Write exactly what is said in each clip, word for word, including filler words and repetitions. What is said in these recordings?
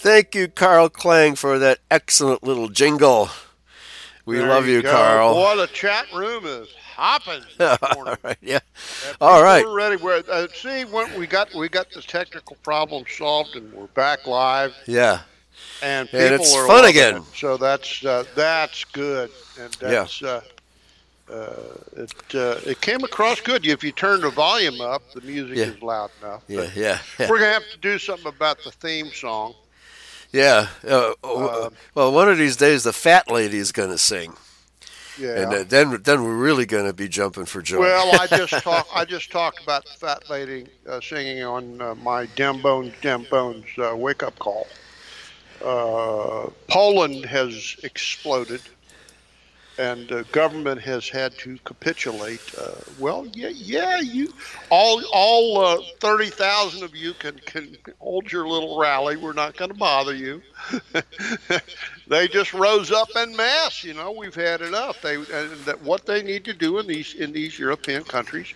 Thank you, Carl Klang, for that excellent little jingle. We There love you you, go. Carl. Boy, the chat room is hopping All this morning. right, yeah. Uh, All people right. are ready. We're, uh, see, when we got we got the technical problem solved, and we're back live, Yeah. and And people it's are fun loving it. again. So that's uh, that's good, and Yeah. that's uh, uh, it. Uh, it came across good. If you turn the volume up, the music Yeah. is loud enough. But Yeah. Yeah. Yeah. we're gonna have to do something about the theme song. Yeah. Uh, uh, Um, well, one of these days, the fat lady is going to sing. And yeah. uh, then, then we're really going to be jumping for joy. Well, I just talk. I just talked about the fat lady uh, singing on uh, my Dem Bones, Dem Bones uh, wake up call. Uh, Poland has exploded, and the government has had to capitulate. Uh, well, yeah, yeah, you all all uh, thirty thousand of you can can hold your little rally. We're not going to bother you. They just rose up en masse. You know, we've had enough. They and that what they need to do in these in these European countries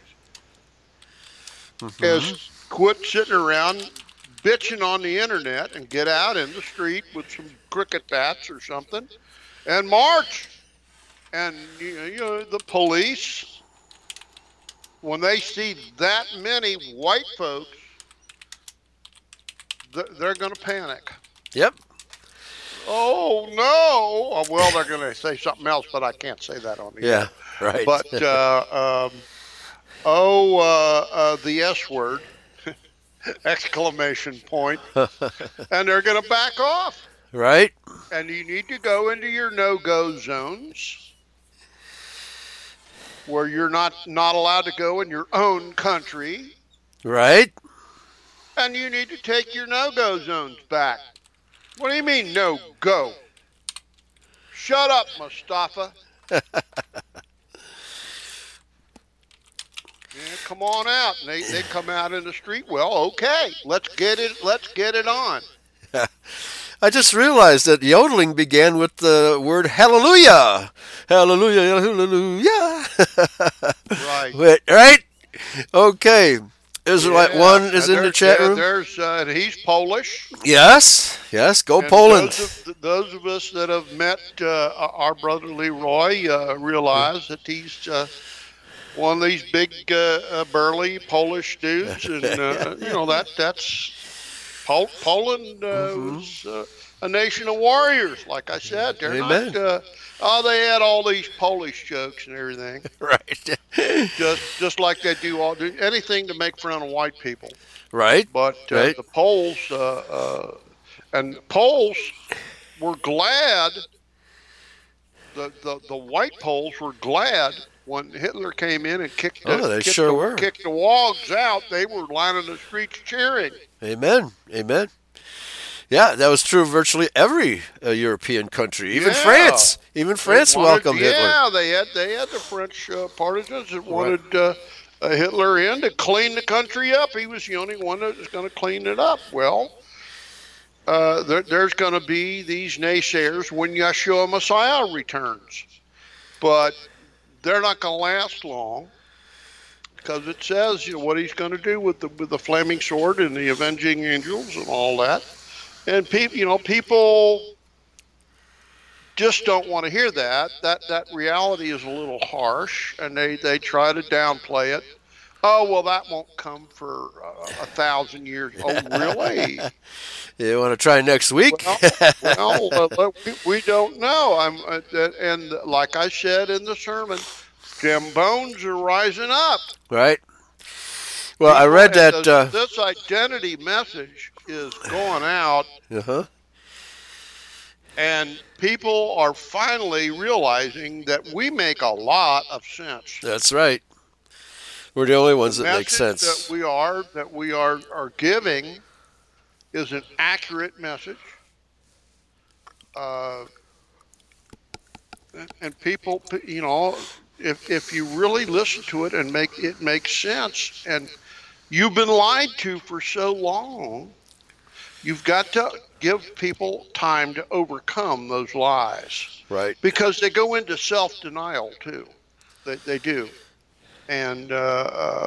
Hmm. is quit sitting around bitching on the internet and get out in the street with some cricket bats or something and march. And you know the police, when they see that many white folks, they're going to panic. Yep. Oh no! Well, they're going to say something else, but I can't say that on the Yeah. air. Right. But uh, um, oh, uh, uh, the S word! Exclamation point! And they're going to back off. Right. And you need to go into your no-go zones where you're not not allowed to go in your own country, Right. and you need to take your no-go zones back. What do you mean no go? Shut up, Mustafa. Yeah, come on out. And they, they come out in the street. Well, okay, let's get it. Let's get it on. I just realized that yodeling began with the word hallelujah. Hallelujah, hallelujah. Right. Wait, right? Okay. Israelite Yeah. One is And in the there, chat there, room. there's uh, he's Polish. Yes, yes. Go And Poland. those of those of us that have met uh, our brother Leroy uh, realize that he's uh, one of these big, uh, uh, burly Polish dudes, and uh, you know that that's Pol- Poland uh, Hmm. was uh, a nation of warriors. Like I said, they're not. Amen. Uh, oh, they had all these Polish jokes and everything, Right. just just like they do all do anything to make fun of white people. Right. But uh, Right. the Poles uh, uh, and the Poles were glad. The, the, the white Poles were glad when Hitler came in and kicked the Oh, they kicked sure the were. kicked the wogs out. They were lining the streets cheering. Amen. Amen. Yeah, that was true of virtually every uh, European country, even Yeah, France. Even they France wanted. welcomed Hitler. Yeah, they had they had the French uh, partisans that Right. wanted uh, uh, Hitler in to clean the country up. He was the only one that was going to clean it up. Well, uh, there, there's going to be these naysayers when Yeshua Messiah returns, but they're not going to last long because it says you know what he's going to do with the with the flaming sword and the avenging angels and all that. And people, you know, people just don't want to hear that. That that reality is a little harsh, and they they try to downplay it. Oh well, that won't come for uh, a thousand years. Oh really? You want to try next week? Well, well, uh, we, we don't know. I'm uh, and like I said in the sermon, them bones are rising up. Right. Well, I People, read and that. the, Uh this identity message is going out, huh. and people are finally realizing that we make a lot of sense. That's right. We're the only The ones that make message that sense. we are that we are are giving is an accurate message, uh, and people, you know, if if you really listen to it and make it make sense, and you've been lied to for so long, you've got to give people time to overcome those lies Right. because they go into self denial too. They they do, and uh, uh,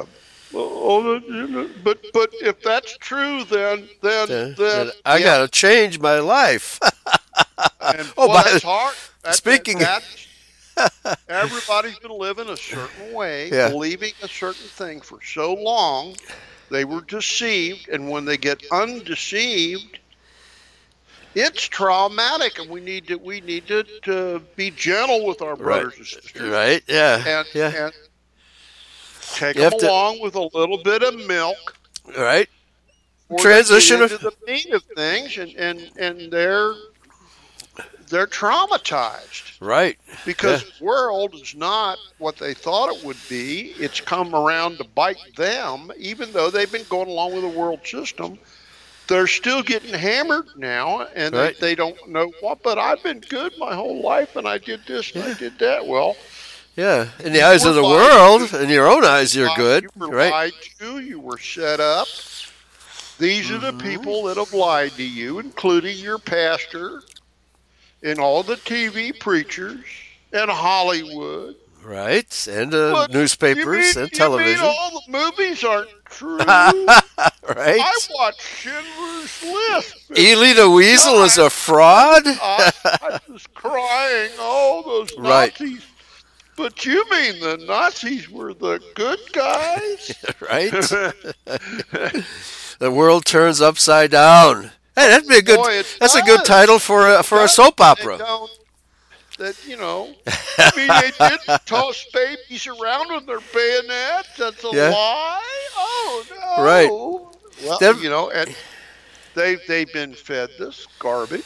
Oh, but but if that's true, then then Then, then then I yeah, got to change my life. and Oh, boy, by that's hard. That, that speaking, that's everybody's been living a certain way, yeah, believing a certain thing for so long, they were deceived, and when they get undeceived, it's traumatic, and we need to we need to, to be gentle with our right, brothers and sisters, right, yeah, and yeah. and take You them have to, along with a little bit of milk right, before they get transition. into the meat of things, and and and they're they're traumatized Right, yeah, because the world is not what they thought it would be. It's come around to bite them, even though they've been going along with the world system. They're still getting hammered now, and they, right, they don't know what. But I've been good my whole life, and I did this and I yeah, did that. Well, yeah. In the you eyes were of the lied world, to. in your own eyes, you're Uh, good, you were right? lied to. You were set up. These are the Hmm. people that have lied to you, including your pastor and all the T V preachers and Hollywood. Right, and uh, What you newspapers mean? and You mean television. all the movies aren't true? I Right? watched Schindler's List. Ely the Weasel is God, a fraud. I, I was crying. Oh, those Right, Nazis. But you mean the Nazis were the good guys? right. The world turns upside down. Hey, that'd be a good. Boy, it That's a good does. title for a It for a does. soap They opera. don't. That you know. You mean they didn't toss babies around with their bayonets? That's a Yeah, lie. Oh right. no. Well, Then, you know, and they they've been fed this garbage.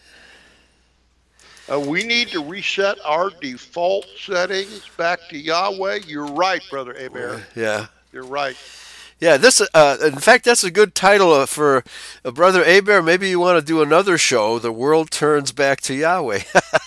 Uh, we need to reset our default settings back to Yahweh. You're right, Brother Abear. yeah, You're right. yeah. This, uh, in fact, that's a good title uh, for uh, Brother Aber. Maybe you want to do another show. The world turns back to Yahweh.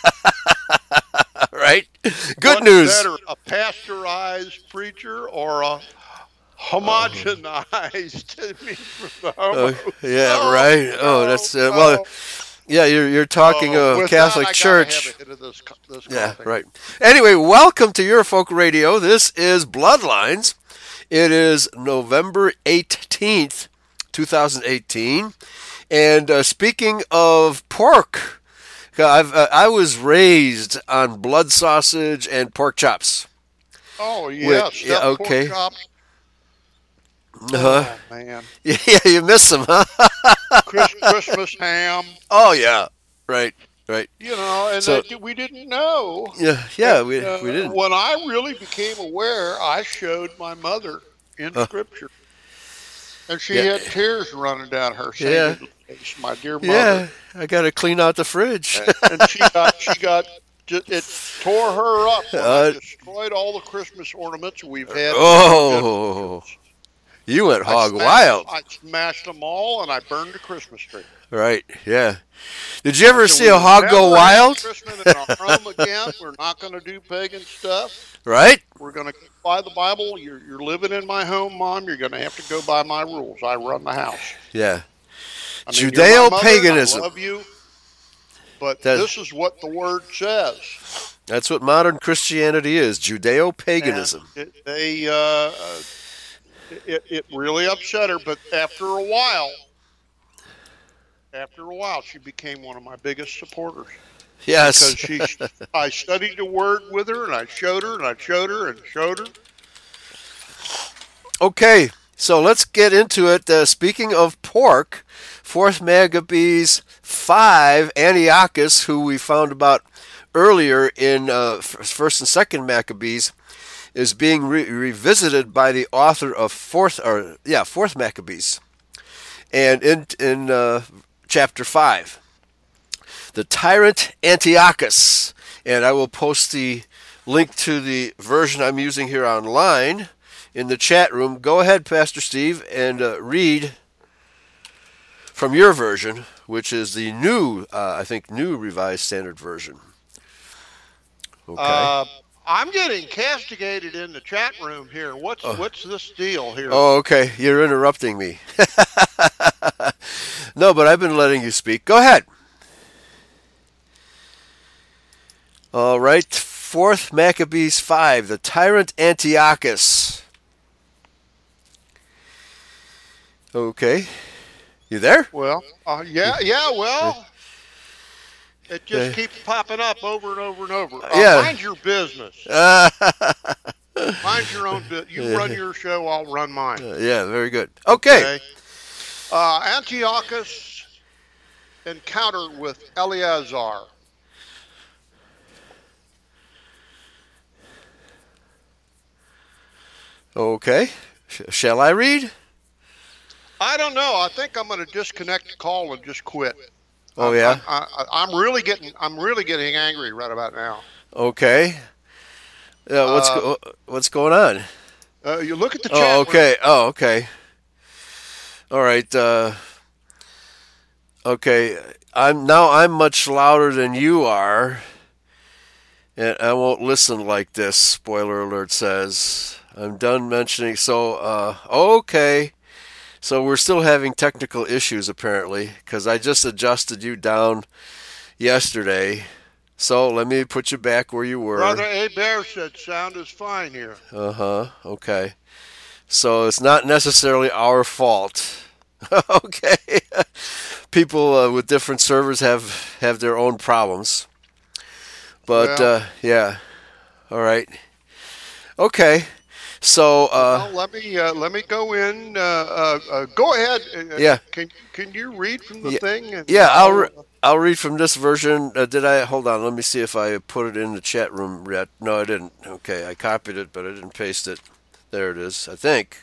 Right? Good What's news. better, a pasteurized preacher or a Oh, homogenized meat from the oh, homo? yeah, Oh, right. Oh, no, that's uh, well. no. Yeah, you're you're talking Oh, of with that, Catholic I gotta have a Church. hit of this this Yeah, coughing. right. Anyway, welcome to Your Folk Radio. This is Bloodlines. It is November eighteenth, twenty eighteen. And uh, speaking of pork, I've, uh, I was raised on blood sausage and pork chops. Oh With, yeah, yeah, stuffed pork okay. chops. Uh-huh. Oh man, Yeah, you miss them, huh? Chris, Christmas ham. Oh, yeah. Right, right. You know, and So, that we didn't know. yeah, And yeah, we, we uh, didn't. when I really became aware, I showed my mother in Uh, Scripture, and she yeah, had tears running down her yeah, sainted face. My dear mother, yeah. I got to clean out the fridge. and, and she got she got it tore her up when I uh, destroyed all the Christmas ornaments we've had for two oh, generations. you went I hog smashed them, wild. I smashed them all, and I burned the Christmas tree. Right, yeah. Did you I ever said, see we a will hog go never have wild? Christmas in our home again. We're not going to do pagan stuff. Right? We're going to buy the Bible. You're, you're living in my home, Mom. You're going to have to go by my rules. I run the house. Yeah. I mean, you're my mother. I Judeo-paganism. love you. But That, this is what the Word says. that's what modern Christianity is, And Judeo-paganism. it, they, uh, it, it really upset her. But after a while, after a while, she became one of my biggest supporters. Yes. Because she, I studied the Word with her, and I showed her, and I showed her, and showed her. Okay, so let's get into it. Uh, speaking of pork, Fourth Maccabees five, Antiochus, who we found about earlier in uh, First and Second Maccabees, is being re- revisited by the author of Fourth, or yeah, Fourth Maccabees, and in in uh, chapter five, the tyrant Antiochus, and I will post the link to the version I'm using here online in the chat room. Go ahead, Pastor Steve, and uh, read from your version, which is the new, uh, I think, new Revised Standard Version. Okay. Uh, I'm getting castigated in the chat room here. What's Oh. what's this deal here? Oh, okay. You're interrupting me. No, but I've been letting you speak. Go ahead. All right. Fourth Maccabees five, the tyrant Antiochus. Okay. You there? Well, uh, yeah, yeah, well, it just Uh, keeps popping up over and over and over. Uh, yeah. mind your business. Uh, Mind your own business. You run your show, I'll run mine. yeah, very good. Okay. Okay. Uh, Antiochus encounter with Eleazar. Okay. Sh- shall I read? I don't know. I think I'm going to disconnect the call and just quit. Oh, I'm, yeah? I'm, I, I'm really getting. I'm really getting angry right about now. Okay. Yeah, what's Uh, go- what's going on? uh, you look at the chat. Oh, room. okay. Oh, okay. All right. Uh, okay. I'm now I'm much louder than you are, and I won't listen like this. Spoiler alert says I'm done mentioning. So, uh, okay. So we're still having technical issues apparently because I just adjusted you down yesterday. So let me put you back where you were. Brother A. Bear said sound is fine here. Uh huh. Okay. So it's not necessarily our fault. Okay. People uh, with different servers have have their own problems. But Well, uh, yeah. All right. Okay. So uh, well, let me uh, let me go in. Uh, uh, uh, go ahead. Uh, yeah. Can can you read from the Yeah. thing? And Yeah. I'll I'll, re- I'll read from this version. Uh, did I hold on? Let me see if I put it in the chat room yet. No, I didn't. Okay. I copied it, but I didn't paste it. There it is. I think.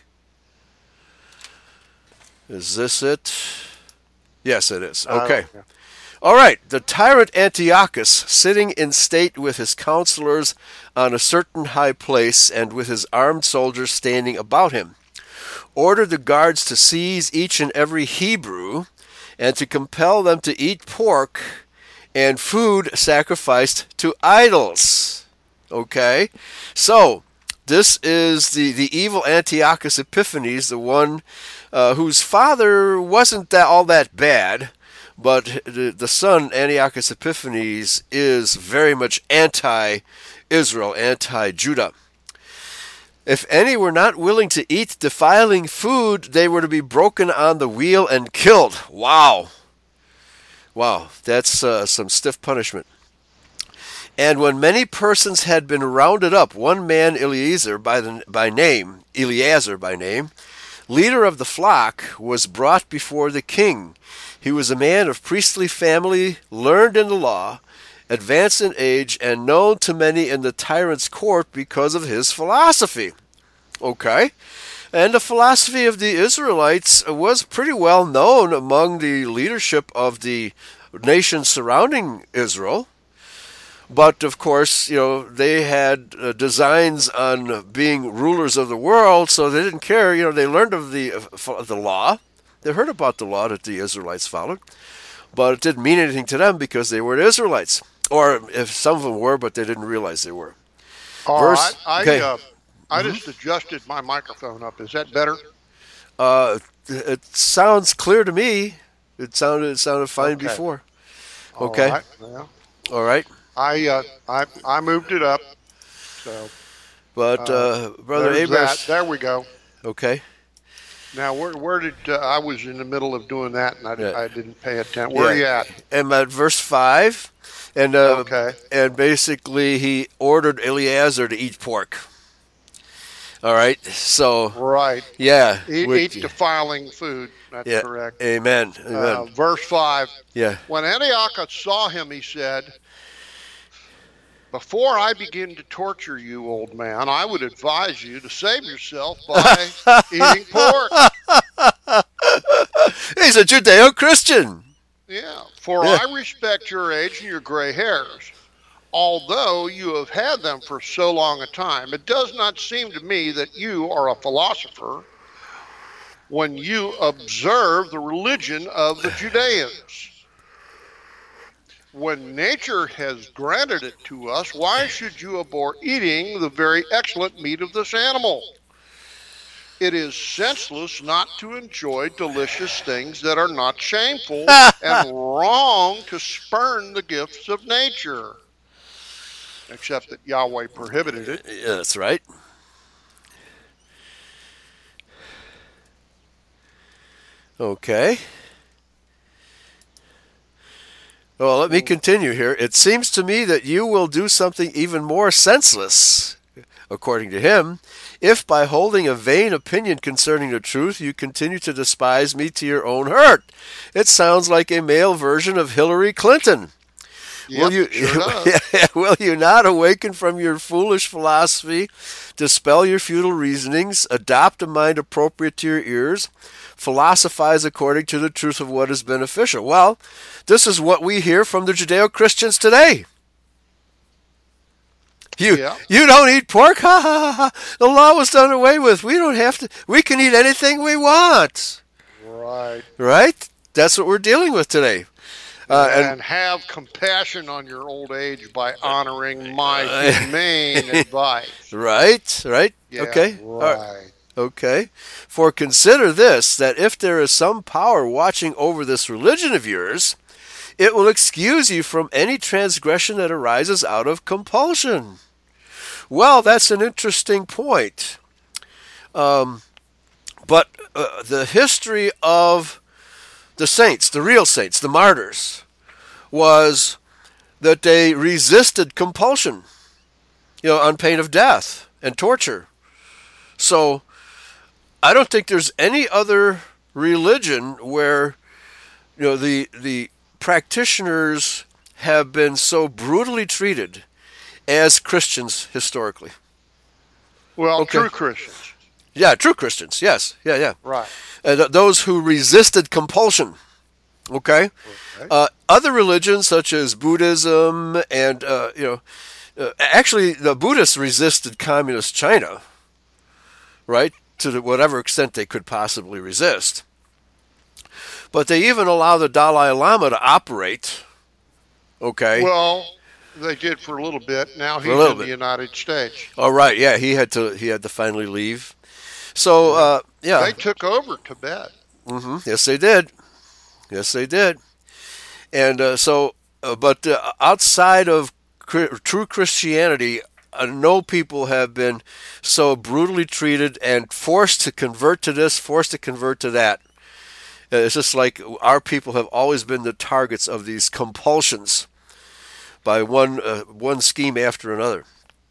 Is this it? Yes, it is. I Okay. don't know. All right. The tyrant Antiochus, sitting in state with his counselors on a certain high place and with his armed soldiers standing about him, ordered the guards to seize each and every Hebrew and to compel them to eat pork and food sacrificed to idols. Okay? So, this is the, the evil Antiochus Epiphanes, the one uh, whose father wasn't that all that bad, but the, the son, Antiochus Epiphanes, is very much anti-Israel, anti-Judah. If any were not willing to eat defiling food, they were to be broken on the wheel and killed. Wow. Wow, that's uh, some stiff punishment. And when many persons had been rounded up, one man, Eleazar by, the, by name, Eleazar by name, leader of the flock, was brought before the king. He was a man of priestly family, learned in the law, advanced in age, and known to many in the tyrant's court because of his philosophy. Okay. And the philosophy of the Israelites was pretty well known among the leadership of the nations surrounding Israel. But of course, you know, they had uh, designs on being rulers of the world, so they didn't care. You know, they learned of the of the law. They heard about the law that the Israelites followed, but it didn't mean anything to them because they weren't Israelites, or if some of them were, but they didn't realize they were. All right. Verse. I Okay. uh, I just adjusted my microphone up. Is that better? Uh, it sounds clear to me. It sounded it sounded fine Okay. before. All Okay. right. Well, All right. I uh, I I moved it up. So, But uh, uh, brother there's that. Abers. There we go. Okay. Now, where where did uh, I was in the middle of doing that, and I, Yeah. I didn't pay attention. Where Yeah. are you at? And at verse five, and uh, Okay. and basically he ordered Eleazar to eat pork. All right. So Right. yeah. Eat, which- eat defiling food. That's yeah. correct. Amen. Amen. Uh, verse five. yeah. When Antiochus saw him, he said, "Before I begin to torture you, old man, I would advise you to save yourself by eating pork." He's a Judeo-Christian. Yeah, for Yeah. I respect your age and your gray hairs. Although you have had them for so long a time, it does not seem to me that you are a philosopher when you observe the religion of the Judeans. When nature has granted it to us, why should you abhor eating the very excellent meat of this animal? It is senseless not to enjoy delicious things that are not shameful, and wrong to spurn the gifts of nature. Except that Yahweh prohibited it. Yeah, that's right. Okay. Well, let me continue here. It seems to me that you will do something even more senseless, according to him, if by holding a vain opinion concerning the truth you continue to despise me to your own hurt. It sounds like a male version of Hillary Clinton. Yep, will you sure will you not awaken from your foolish philosophy, dispel your futile reasonings, adopt a mind appropriate to your ears, philosophize according to the truth of what is beneficial? Well, this is what we hear from the Judeo-Christians today. You yeah. you don't eat pork? Ha ha ha ha. The law was done away with. We don't have to. We can eat anything we want. Right. Right? That's what we're dealing with today. Uh, and, and have compassion on your old age by honoring my humane advice. Right, right. Yeah, okay. Right. Okay. For consider this, that if there is some power watching over this religion of yours, it will excuse you from any transgression that arises out of compulsion. Well, that's an interesting point. Um, but uh, the history of the saints, the real saints, the martyrs, was that they resisted compulsion, you know, on pain of death and torture. So I don't think there's any other religion where, you know, the the practitioners have been so brutally treated as Christians historically. Well, Okay. true Christians. Yeah, true Christians. Yes. Yeah, yeah. Right. Uh, th- those who resisted compulsion. Okay. Okay. Uh, other religions such as Buddhism and uh, you know, uh, actually the Buddhists resisted communist China, right, to the, whatever extent they could possibly resist. But they even allow the Dalai Lama to operate. Okay. Well, they did for a little bit. Now he's a little in bit. the United States. All right. Yeah, he had to. He had to finally leave. So uh, yeah. They took over Tibet. hmm Yes, they did. Yes, they did. And uh, so, uh, but uh, outside of cr- true Christianity, uh, no people have been so brutally treated and forced to convert to this, forced to convert to that. Uh, it's just like our people have always been the targets of these compulsions by one uh, one scheme after another.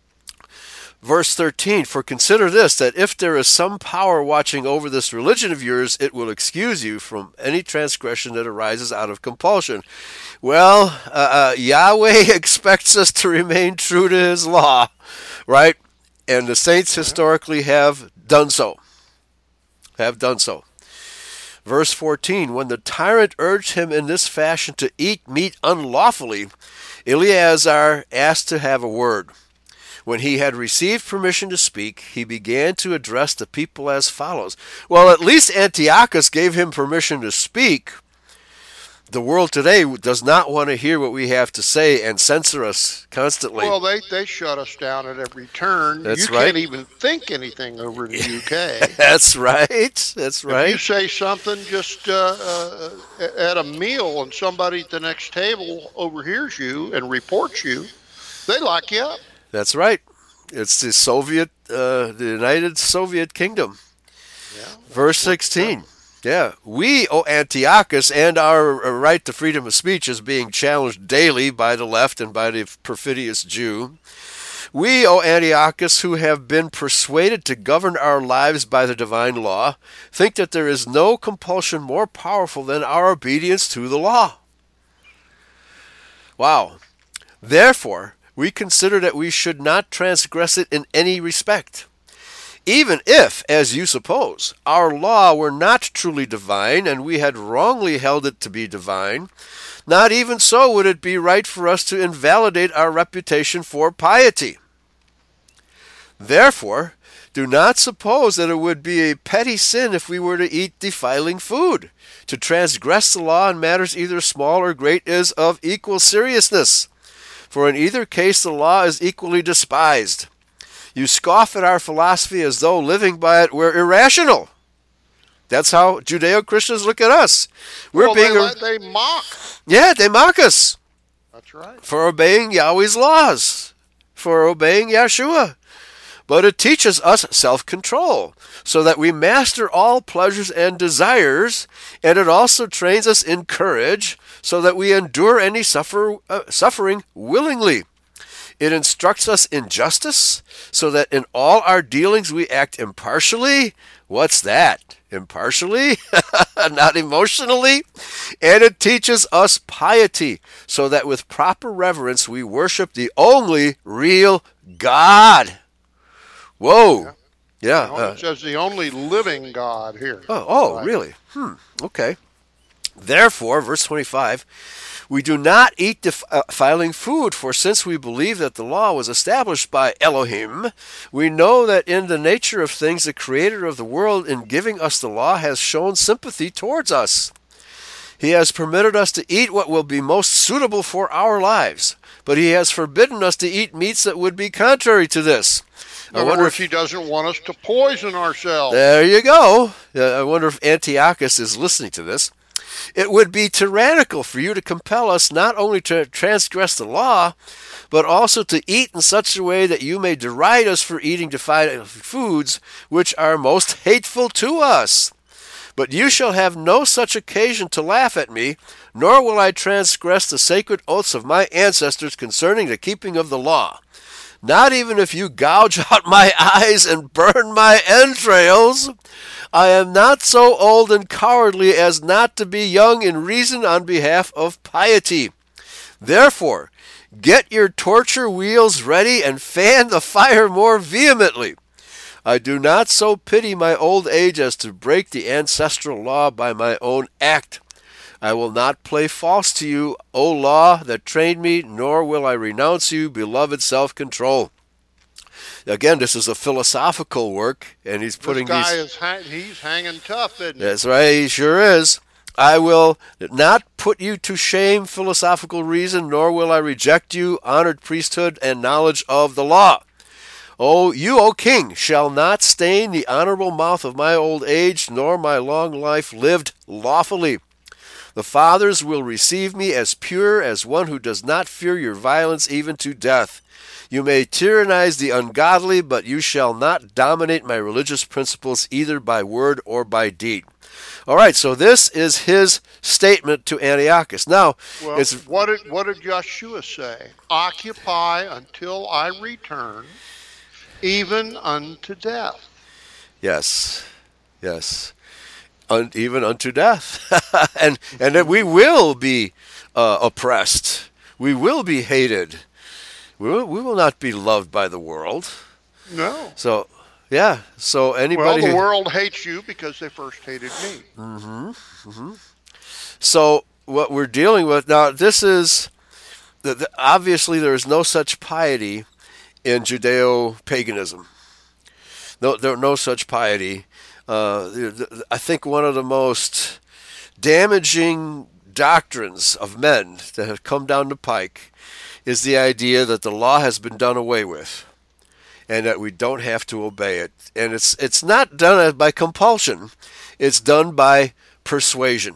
Verse thirteen, for consider this, that if there is some power watching over this religion of yours, it will excuse you from any transgression that arises out of compulsion. Well, uh, uh, Yahweh expects us to remain true to his law, right? And the saints historically have done so. Have done so. Verse fourteen, when the tyrant urged him in this fashion to eat meat unlawfully, Eleazar asked to have a word. When he had received permission to speak, he began to address the people as follows. Well, at least Antiochus gave him permission to speak. The world today does not want to hear what we have to say and censor us constantly. Well, they, they shut us down at every turn. That's you right. can't even think anything over in the U K. That's right. That's right. If you say something just uh, uh, at a meal and somebody at the next table overhears you and reports you, they lock you up. That's right. It's the Soviet, uh, the United Soviet Kingdom. Yeah. Verse sixteen. Yeah. We, O Antiochus, and our right to freedom of speech is being challenged daily by the left and by the perfidious Jew. We, O Antiochus, who have been persuaded to govern our lives by the divine law, think that there is no compulsion more powerful than our obedience to the law. Wow. Therefore, we consider that we should not transgress it in any respect. Even if, as you suppose, our law were not truly divine and we had wrongly held it to be divine, not even so would it be right for us to invalidate our reputation for piety. Therefore, do not suppose that it would be a petty sin if we were to eat defiling food. To transgress the law in matters either small or great is of equal seriousness. For in either case the law is equally despised. You scoff at our philosophy as though living by it were irrational. That's how Judeo-Christians look at us. We're well, being they, they mock. Yeah, they mock us. That's right. For obeying Yahweh's laws, for obeying Yeshua. but it teaches us self-control so that we master all pleasures and desires, and it also trains us in courage so that we endure any suffer, uh, suffering willingly. It instructs us in justice so that in all our dealings we act impartially. What's that? Impartially? Not emotionally? And it teaches us piety so that with proper reverence we worship the only real God. Whoa. Yeah. You know, uh, it says the only living God here. oh, oh Right. really? Hmm. Okay. Therefore, verse twenty-five, we do not eat defiling food, for since we believe that the law was established by Elohim, we know that in the nature of things the Creator of the world, in giving us the law, has shown sympathy towards us. He has permitted us to eat what will be most suitable for our lives, but he has forbidden us to eat meats that would be contrary to this. In I other wonder words, if he doesn't want us to poison ourselves. There you go. Uh, I wonder if Antiochus is listening to this. It would be tyrannical for you to compel us not only to transgress the law, but also to eat in such a way that you may deride us for eating defiled foods which are most hateful to us. But you shall have no such occasion to laugh at me, nor will I transgress the sacred oaths of my ancestors concerning the keeping of the law. Not even if you gouge out my eyes and burn my entrails. I am not so old and cowardly as not to be young in reason on behalf of piety. Therefore, get your torture wheels ready and fan the fire more vehemently. I do not so pity my old age as to break the ancestral law by my own act. I will not play false to you, O law that trained me, nor will I renounce you, beloved self-control. Again, this is a philosophical work, and he's putting this guy these... is hang- he's hanging tough, isn't he? That's right, he sure is. I will not put you to shame, philosophical reason, nor will I reject you, honored priesthood and knowledge of the law. O you, O king, shall not stain the honorable mouth of my old age, nor my long life lived lawfully. The fathers will receive me as pure as one who does not fear your violence even to death. You may tyrannize the ungodly, but you shall not dominate my religious principles either by word or by deed. All right, so this is his statement to Antiochus. Now, Well, it's what did what did Joshua say? Occupy until I return, even unto death. yes, yes, Un, even unto death, and and that we will be uh, oppressed. We will be hated. We will, we will not be loved by the world. No. So, yeah. So Well, anybody. the who, world hates you because they first hated me. Mm-hmm, mm-hmm. So what we're dealing with now, this is the, the, obviously there is no such piety in Judeo-paganism. No, there no such piety. Uh, the, the, I think one of the most damaging doctrines of men that have come down the pike is the idea that the law has been done away with, and that we don't have to obey it. And it's it's not done by compulsion. It's done by persuasion.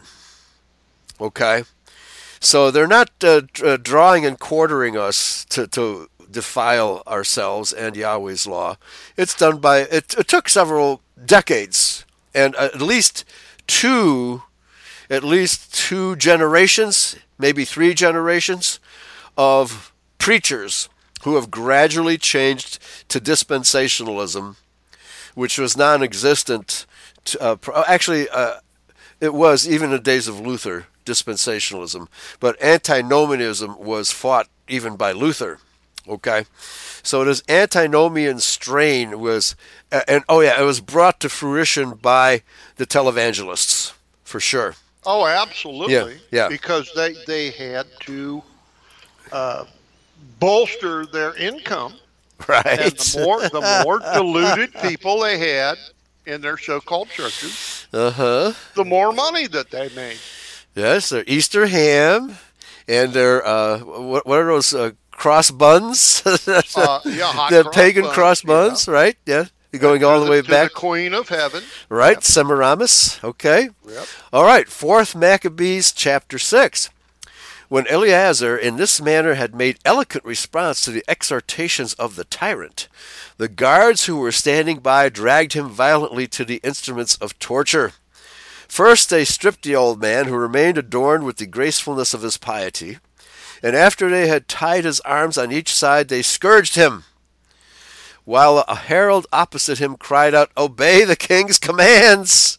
Okay? So they're not uh, uh, drawing and quartering us to, to defile ourselves and Yahweh's law. It's done by, it, it took several decades, and at least two, at least two generations, maybe three generations, of preachers who have gradually changed to dispensationalism, which was non-existent. To, uh, actually, uh, it was even in the days of Luther, dispensationalism. But antinomianism was fought even by Luther. Okay, so this antinomian strain was, uh, and oh yeah, it was brought to fruition by the televangelists for sure. Oh, absolutely. Yeah, yeah. Because they, they had to uh, bolster their income. Right. And the more, the more deluded people they had in their so-called churches, uh-huh. the more money that they made. Yes, their Easter ham and their, uh, what, what are those uh, cross buns? uh, yeah, hot the cross pagan buns, cross buns, yeah. right? Yeah. Going all the way to back. the Queen of Heaven. Right, Yep. Semiramis. Okay. Yep. All right, Fourth Maccabees chapter six. When Eleazar in this manner had made eloquent response to the exhortations of the tyrant, the guards who were standing by dragged him violently to the instruments of torture. First they stripped the old man, who remained adorned with the gracefulness of his piety, and after they had tied his arms on each side, they scourged him, while a herald opposite him cried out, "Obey the king's commands!"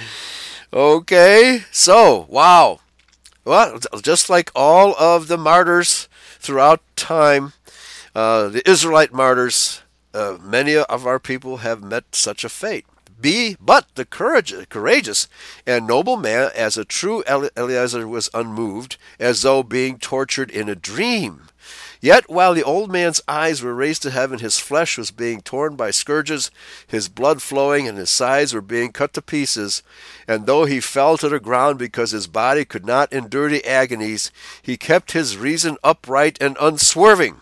Okay, so, wow. Well, just like all of the martyrs throughout time, uh, the Israelite martyrs, uh, many of our people have met such a fate. Be but the courage, courageous and noble man, as a true Eleazar, was unmoved, as though being tortured in a dream. Yet while the old man's eyes were raised to heaven, his flesh was being torn by scourges, his blood flowing, and his sides were being cut to pieces. And though he fell to the ground because his body could not endure the agonies, he kept his reason upright and unswerving.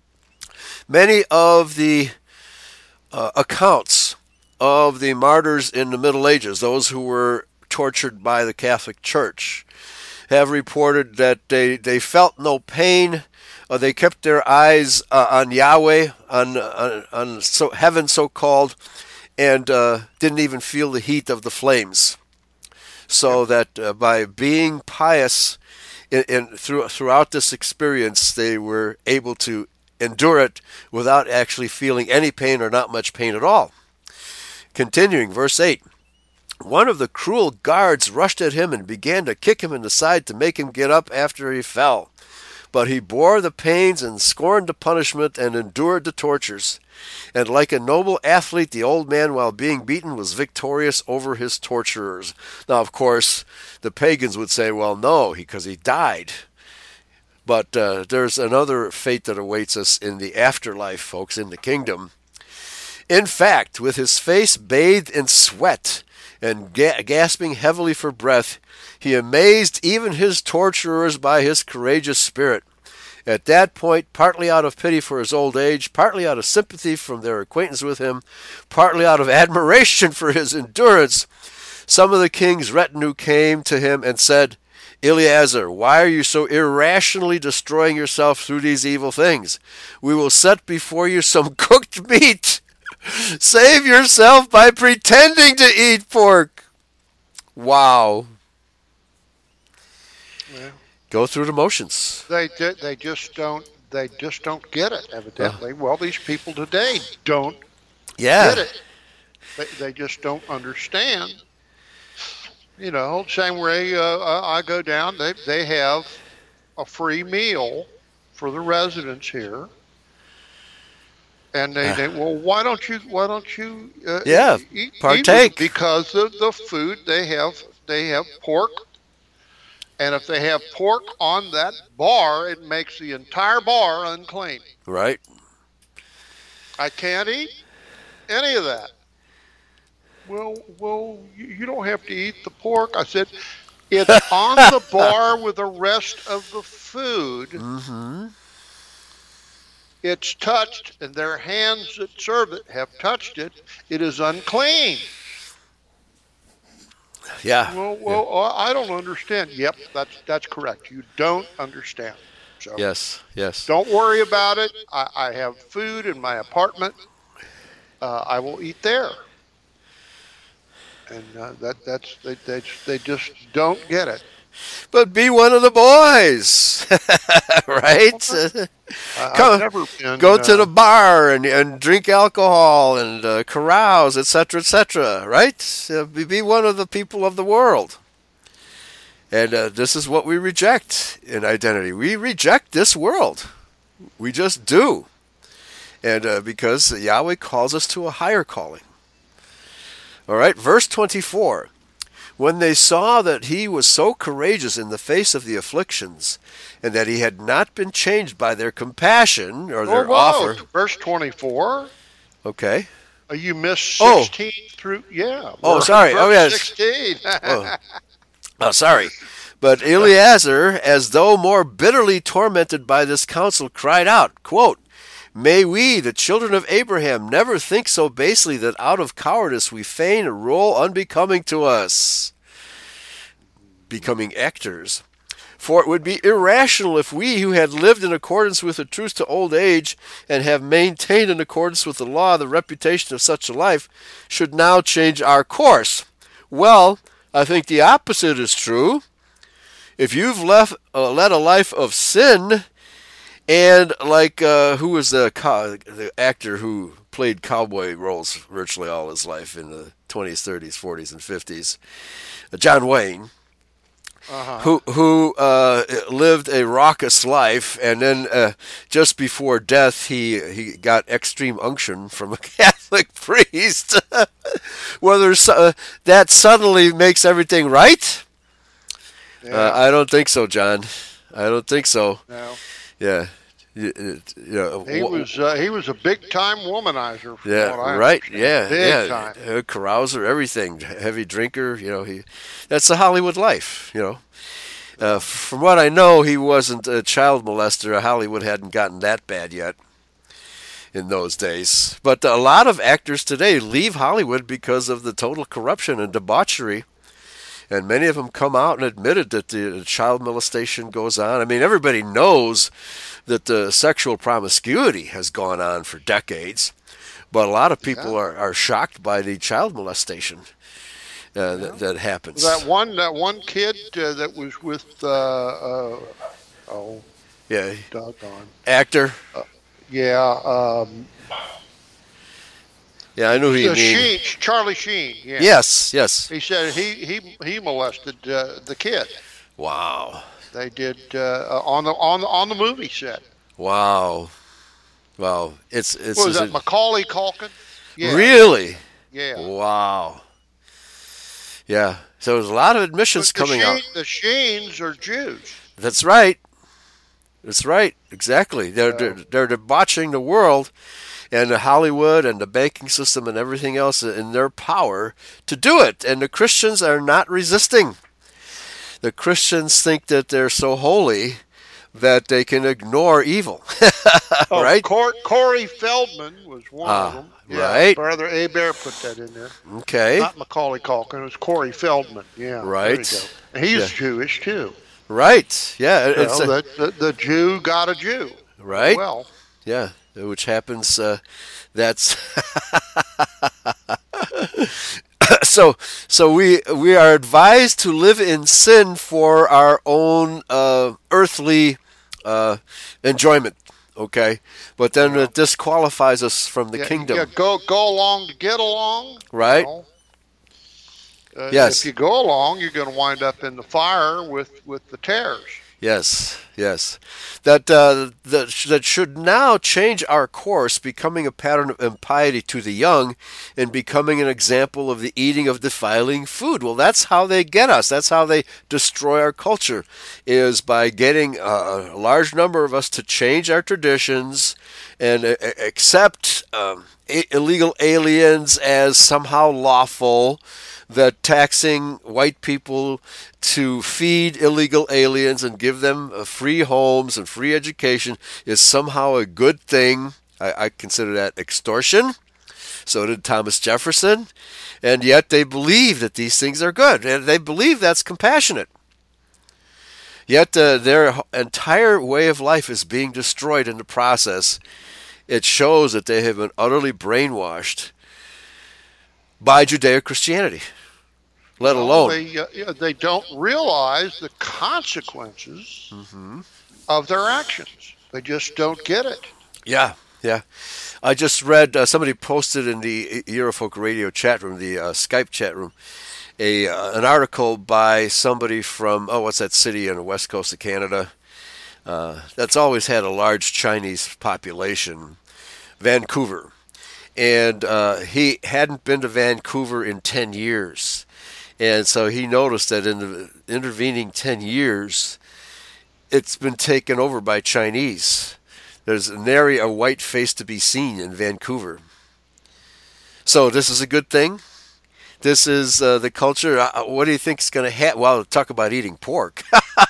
Many of the uh, accounts of the martyrs in the Middle Ages, those who were tortured by the Catholic Church, have reported that they, they felt no pain. Uh, they kept their eyes uh, on Yahweh, on, on, on so, heaven so-called, and uh, didn't even feel the heat of the flames. So that uh, by being pious in, in, through, throughout this experience, they were able to endure it without actually feeling any pain or not much pain at all. Continuing, verse eight. One of the cruel guards rushed at him and began to kick him in the side to make him get up after he fell. But he bore the pains and scorned the punishment and endured the tortures. And like a noble athlete, the old man, while being beaten, was victorious over his torturers. Now, of course, the pagans would say, well, no, because he died. But uh, there's another fate that awaits us in the afterlife, folks, in the kingdom. In fact, with his face bathed in sweat and ga- gasping heavily for breath, he amazed even his torturers by his courageous spirit. At that point, partly out of pity for his old age, partly out of sympathy from their acquaintance with him, partly out of admiration for his endurance, some of the king's retinue came to him and said, "Eleazar, why are you so irrationally destroying yourself through these evil things? We will set before you some cooked meat. Save yourself by pretending to eat pork." Wow. Yeah. Go through the motions. They they just don't they just don't get it, evidently. Yeah. Well, these people today don't yeah. get it. They they just don't understand. You know, same way uh, I go down, they they have a free meal for the residents here. And they, they well, why don't you why don't you uh, yeah eat, partake? Eat because of the food they have they have pork, and if they have pork on that bar, it makes the entire bar unclean. Right. I can't eat any of that. Well, well, you, you don't have to eat the pork. I said, it's on the bar with the rest of the food. Mm-hmm. It's touched, and their hands that serve it have touched it. It is unclean. Yeah. Well, well, yeah. I don't understand. Yep, that's that's correct. You don't understand. So yes, yes. Don't worry about it. I, I have food in my apartment. Uh, I will eat there. And uh, that that's they, they they just don't get it. But be one of the boys, right? Uh, Come, I've never been, go uh, to the bar and, and drink alcohol and uh, carouse, et cetera, et cetera, right? Uh, be, be one of the people of the world. And uh, this is what we reject in identity. We reject this world. We just do. And uh, because Yahweh calls us to a higher calling. All right, verse twenty-four. When they saw that he was so courageous in the face of the afflictions, and that he had not been changed by their compassion or their whoa, whoa. offer. Verse twenty-four. Okay. Uh, you missed sixteen oh. through, yeah. Oh, sorry. Oh, yes. sixteen. oh. oh, sorry. But Eleazar, as though more bitterly tormented by this counsel, cried out, quote, "May we, the children of Abraham, never think so basely that out of cowardice we feign a role unbecoming to us," becoming actors. For it would be irrational if we, who had lived in accordance with the truth to old age and have maintained in accordance with the law the reputation of such a life, should now change our course. Well, I think the opposite is true. If you've left, uh, led a life of sin, and like, uh, who was the, co- the actor who played cowboy roles virtually all his life in the twenties, thirties, forties, and fifties, uh, John Wayne, Uh-huh. who who uh, lived a raucous life, and then uh, just before death, he he got extreme unction from a Catholic priest. Whether uh, that suddenly makes everything right, Yeah. uh, I don't think so, John. I don't think so. No. Yeah, you, it- you know, He wh- was uh, he was a big time womanizer. From Yeah, what I right. understand. Yeah, big yeah. time. Uh, carouser, everything. Heavy drinker. You know, he. That's the Hollywood life. You know. Uh, from what I know, he wasn't a child molester. Hollywood hadn't gotten that bad yet in those days. But a lot of actors today leave Hollywood because of the total corruption and debauchery. And many of them come out and admitted that the child molestation goes on. I mean, everybody knows that the sexual promiscuity has gone on for decades. But a lot of people Yeah. are, are shocked by the child molestation uh, that, that happens. That one that one kid uh, that was with uh, uh, oh Yeah, doggone actor. yeah um, Yeah, I knew who you uh, mean. Sheen, Charlie Sheen. Yeah. Yes, yes. He said he he he molested uh, the kid. Wow, They did uh, on the on the on the movie set. wow, wow. It's it's What was is that, it- Macaulay Culkin? Yeah. really Yeah. wow. Yeah, so there's a lot of admissions But the coming Sheen, out. The Sheens are Jews. That's right. That's right. Exactly. They're, So- they're they're debauching the world and the Hollywood and the banking system and everything else in their power to do it. And the Christians are not resisting. The Christians think that they're so holy that they can ignore evil. Oh, Right? Cor- Corey Feldman was one Ah, of them. Yeah, right. Brother Abear put that in there. Okay. Not Macaulay Culkin. It was Corey Feldman. Yeah. there Right. you go. And he's Yeah. Jewish too. Right. Yeah. It's Well, a- the, the, the Jew got a Jew. right. Well, Yeah, which happens. Uh, that's so. So we we are advised to live in sin for our own uh, earthly uh, enjoyment. Okay, but then it disqualifies us from the yeah, kingdom. yeah, go go along to get along. Right. Well, uh, Yes. If you go along, you're going to wind up in the fire with, with the tares. Yes, yes. That uh, that sh- that should now change our course, becoming a pattern of impiety to the young, and becoming an example of the eating of defiling food. Well, that's how they get us. That's how they destroy our culture, is by getting uh, a large number of us to change our traditions and uh, accept um, i- illegal aliens as somehow lawful. That taxing white people to feed illegal aliens and give them uh, free homes and free education is somehow a good thing. I, I consider that extortion. So did Thomas Jefferson. And yet they believe that these things are good. And they believe that's compassionate. Yet uh, their entire way of life is being destroyed in the process. It shows that they have been utterly brainwashed by Judeo-Christianity, let Well, alone. they, uh, yeah, they don't realize the consequences Mm-hmm. of their actions. They just don't get it. Yeah, yeah. I just read, uh, somebody posted in the Eurofolk Radio chat room, the uh, Skype chat room, a uh, an article by somebody from, oh, what's that city on the west coast of Canada? Uh, that's always had a large Chinese population, Vancouver. And uh, he hadn't been to Vancouver in ten years. And so he noticed that in the intervening ten years, it's been taken over by Chinese. There's nary a white face to be seen in Vancouver. So this is a good thing. This is uh, the culture. Uh, what do you think is going to happen? Well, talk about eating pork.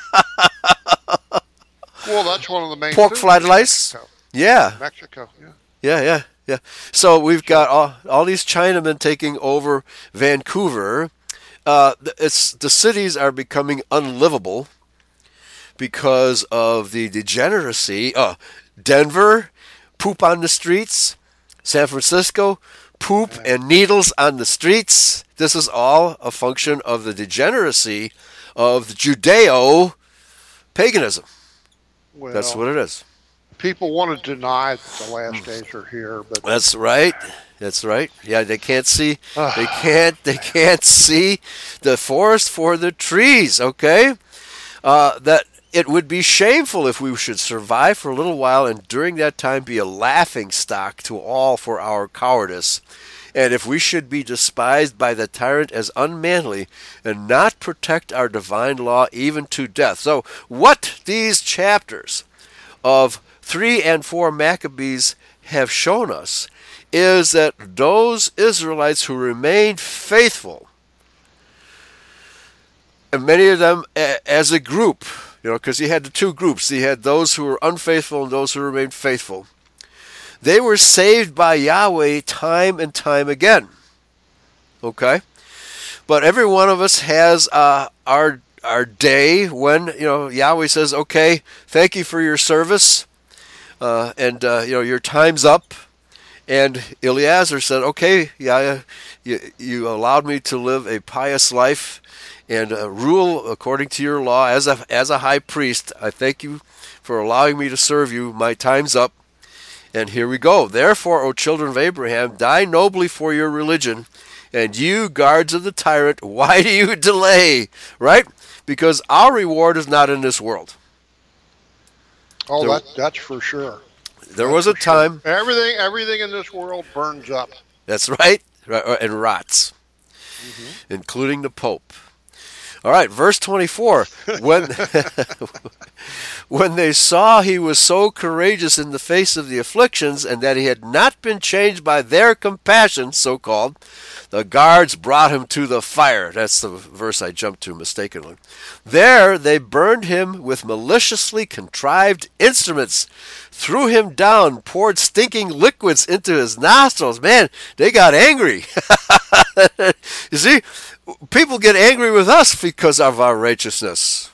Well, that's one of the main Pork foods fried in rice? Mexico. Yeah, Mexico, yeah. yeah, yeah, yeah. So we've got all, all these Chinamen taking over Vancouver. Uh, it's the cities are becoming unlivable because of the degeneracy. Uh, Denver, poop on the streets. San Francisco, poop and needles on the streets. This is all a function of the degeneracy of the Judeo-paganism. Well, That's what it is. people want to deny that the last days are here, but That's right. That's right. Yeah, they can't see. They can't. They can't see the forest for the trees. Okay, uh, that it would be shameful if we should survive for a little while and during that time be a laughing stock to all for our cowardice, and if we should be despised by the tyrant as unmanly and not protect our divine law even to death. So, what these chapters of three and four Maccabees have shown us is that those Israelites who remained faithful, and many of them as a group, you know, because he had the two groups. He had those who were unfaithful and those who remained faithful. They were saved by Yahweh time and time again. Okay? But every one of us has uh, our our day when, you know, Yahweh says, okay, thank you for your service, uh, and, uh, you know, your time's up. And Eleazar said, okay, yeah, you, you allowed me to live a pious life and uh, rule according to your law as a, as a high priest. I thank you for allowing me to serve you. My time's up. And here we go. Therefore, O children of Abraham, die nobly for your religion. And you, guards of the tyrant, why do you delay? Right? Because our reward is not in this world. oh, There- that, that's for sure. There was a time. Everything, everything in this world burns up. That's right. And rots, including the Pope. All right, verse twenty-four. When, when they saw he was so courageous in the face of the afflictions, and that he had not been changed by their compassion, so-called, the guards brought him to the fire. That's the verse I jumped to mistakenly. There they burned him with maliciously contrived instruments, threw him down, poured stinking liquids into his nostrils. Man, they got angry. You see, people get angry with us because of our righteousness.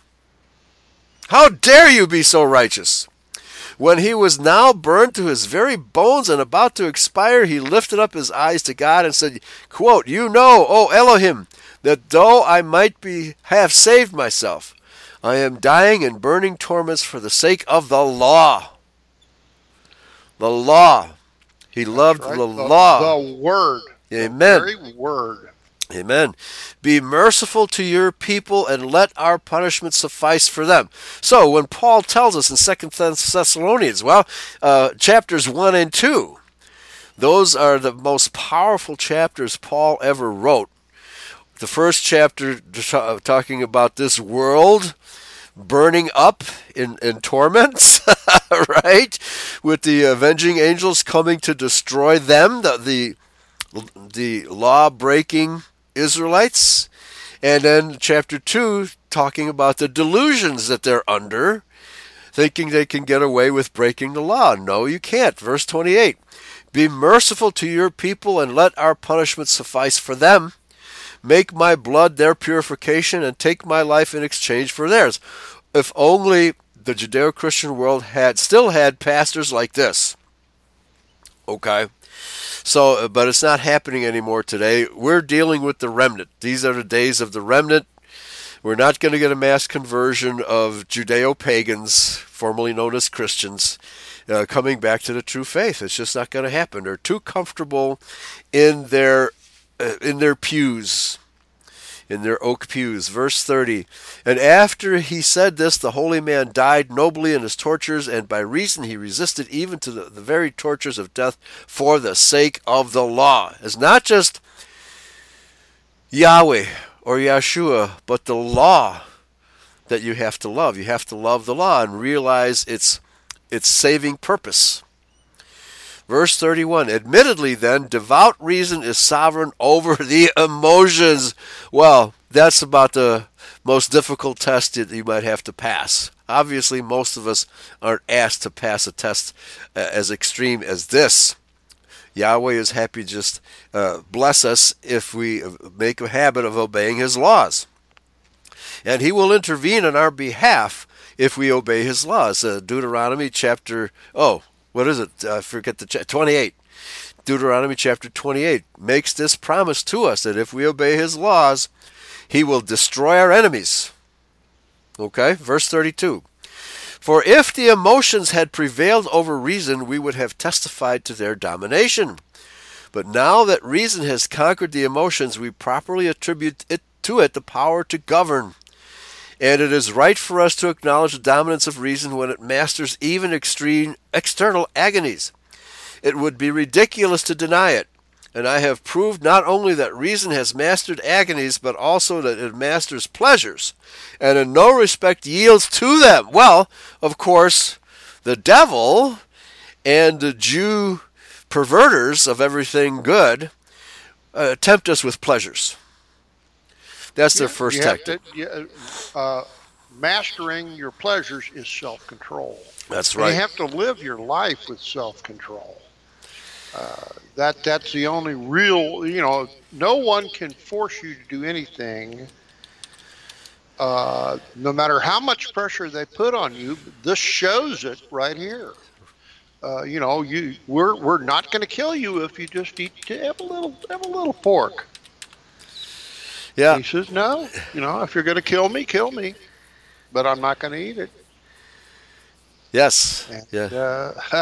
How dare you be so righteous? When he was now burned to his very bones and about to expire, he lifted up his eyes to God and said, quote, you know, O Elohim, that though I might be have saved myself, I am dying in burning torments for the sake of the law. The law. He loved Right? the, The, law. the word. Amen. The very word. Amen. Be merciful to your people and let our punishment suffice for them. So when Paul tells us in Second Thessalonians, well, uh, chapters one and two, those are the most powerful chapters Paul ever wrote. The first chapter talking about this world burning up in, in torments, right? With the avenging angels coming to destroy them, the the, the law-breaking Israelites. And then chapter two talking about the delusions that they're under, thinking they can get away with breaking the law. No, you can't. Verse twenty-eight, be merciful to your people and let our punishment suffice for them. Make my blood their purification and take my life in exchange for theirs. If only the Judeo-Christian world had still had pastors like this. Okay. So, but it's not happening anymore today. We're dealing with the remnant. These are the days of the remnant. We're not going to get a mass conversion of Judeo-pagans, formerly known as Christians, uh, coming back to the true faith. It's just not going to happen. They're too comfortable in their uh, in their pews, in their oak pews. Verse thirty, and after he said this, the holy man died nobly in his tortures, and by reason he resisted even to the, the very tortures of death for the sake of the law. It's not just Yahweh or Yeshua, but the law that you have to love. You have to love the law and realize its its saving purpose. Verse thirty-one, admittedly then, devout reason is sovereign over the emotions. Well, that's about the most difficult test that you might have to pass. Obviously, most of us aren't asked to pass a test uh, as extreme as this. Yahweh is happy to just uh, bless us if we make a habit of obeying his laws. And he will intervene on our behalf if we obey his laws. Uh, Deuteronomy chapter, oh, what is it? I forget the cha- twenty-eight. Deuteronomy chapter twenty-eight makes this promise to us that if we obey his laws, he will destroy our enemies. Okay, verse thirty-two. For if the emotions had prevailed over reason, we would have testified to their domination. But now that reason has conquered the emotions, we properly attribute it to it the power to govern. And it is right for us to acknowledge the dominance of reason when it masters even extreme external agonies. It would be ridiculous to deny it. And I have proved not only that reason has mastered agonies, but also that it masters pleasures, and in no respect yields to them. Well, of course, the devil and the Jew perverters of everything good uh, tempt us with pleasures. That's their Yeah, first you have tactic. to- yeah, uh, mastering your pleasures is self-control. That's And right. you have to live your life with self-control. Uh, that that's the only real, you know, no one can force you to do anything, uh, no matter how much pressure they put on you. This shows it right here. Uh, you know, you we're we're not going to kill you if you just eat have a little have a little pork. Yeah. He says, no, you know, if you're going to kill me, kill me, but I'm not going to eat it. Yes. And, Yeah. uh,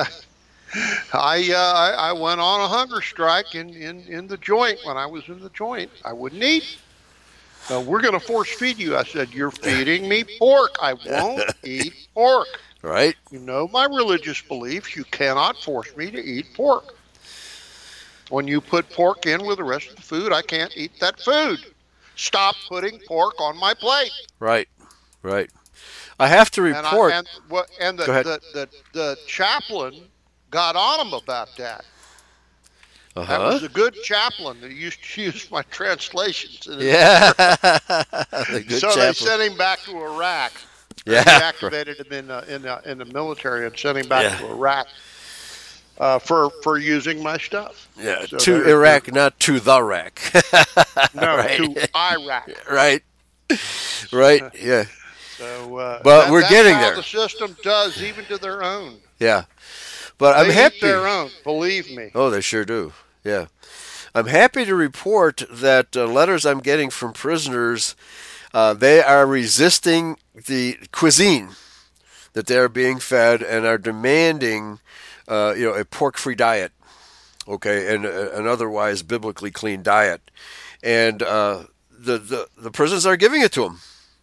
I, uh, I I went on a hunger strike in, in, in the joint when I was in the joint. I wouldn't eat. No, we're going to force feed you. I said, you're feeding me pork. I won't eat pork. Right. You know my religious beliefs. You cannot force me to eat pork. When you put pork in with the rest of the food, I can't eat that food. Stop putting pork on my plate. Right. Right. I have to And report. I, and what and the, Go ahead. the, the the chaplain got on him about that. That Uh-huh. was a good chaplain that used to use my translations. And Yeah. The good so they chaplain. sent him back to Iraq. Yeah. They activated him in the, in the, in the military and sent him back Yeah. to Iraq uh, for for using my stuff. Yeah, So to there's Iraq, not to the rack. No, right. to Iraq. Right. Right. Yeah. So, uh, But that- we're that's getting how there. the system does, even to their own. Yeah. But I'm they happy. eat their own, believe me. Oh, they sure do. Yeah. I'm happy to report that uh, letters I'm getting from prisoners, uh, they are resisting the cuisine that they are being fed and are demanding, uh, you know, a pork-free diet, okay, and uh, an otherwise biblically clean diet. And uh, the, the, the prisons are giving it to them.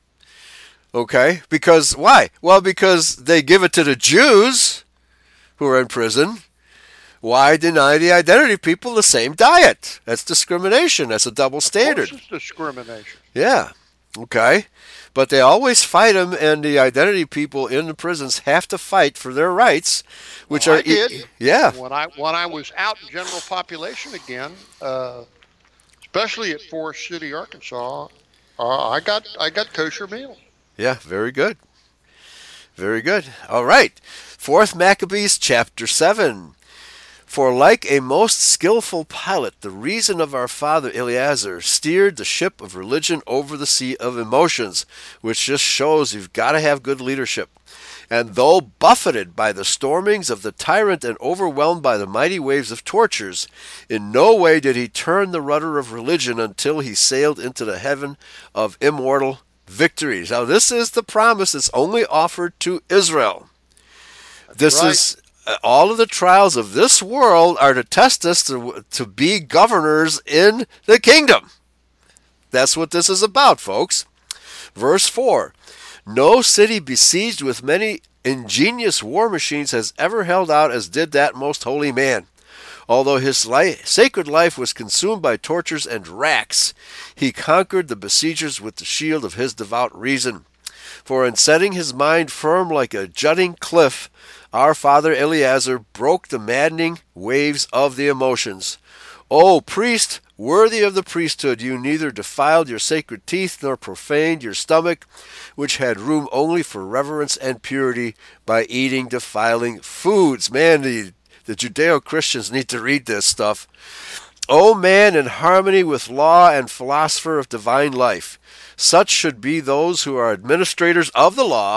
Okay? Because, why? Well, because they give it to the Jews who are in prison. Why deny the identity people the same diet? That's discrimination. That's a double standard. Of course it's discrimination. Yeah. Okay. But they always fight them, and the identity people in the prisons have to fight for their rights, which Well, are I did. yeah, When I when I was out in general population again, uh, especially at Forest City, Arkansas, uh, I got I got kosher meal. yeah. Very good. Very good. All right. Fourth Maccabees chapter seven. For like a most skillful pilot, the reason of our father Eleazar steered the ship of religion over the sea of emotions, which just shows you've got to have good leadership. And though buffeted by the stormings of the tyrant and overwhelmed by the mighty waves of tortures, in no way did he turn the rudder of religion until he sailed into the heaven of immortal victories. Now this is the promise that's only offered to Israel. This right. is uh, all of the trials of this world are to test us to, to be governors in the kingdom. That's what this is about, folks. Verse four. No city besieged with many ingenious war machines has ever held out as did that most holy man. Although his life, sacred life was consumed by tortures and racks, he conquered the besiegers with the shield of his devout reason. For in setting his mind firm like a jutting cliff, our father Eleazar broke the maddening waves of the emotions. O priest, worthy of the priesthood, you neither defiled your sacred teeth nor profaned your stomach, which had room only for reverence and purity, by eating defiling foods. Man, the, the Judeo-Christians need to read this stuff. O man in harmony with law and philosopher of divine life, such should be those who are administrators of the law,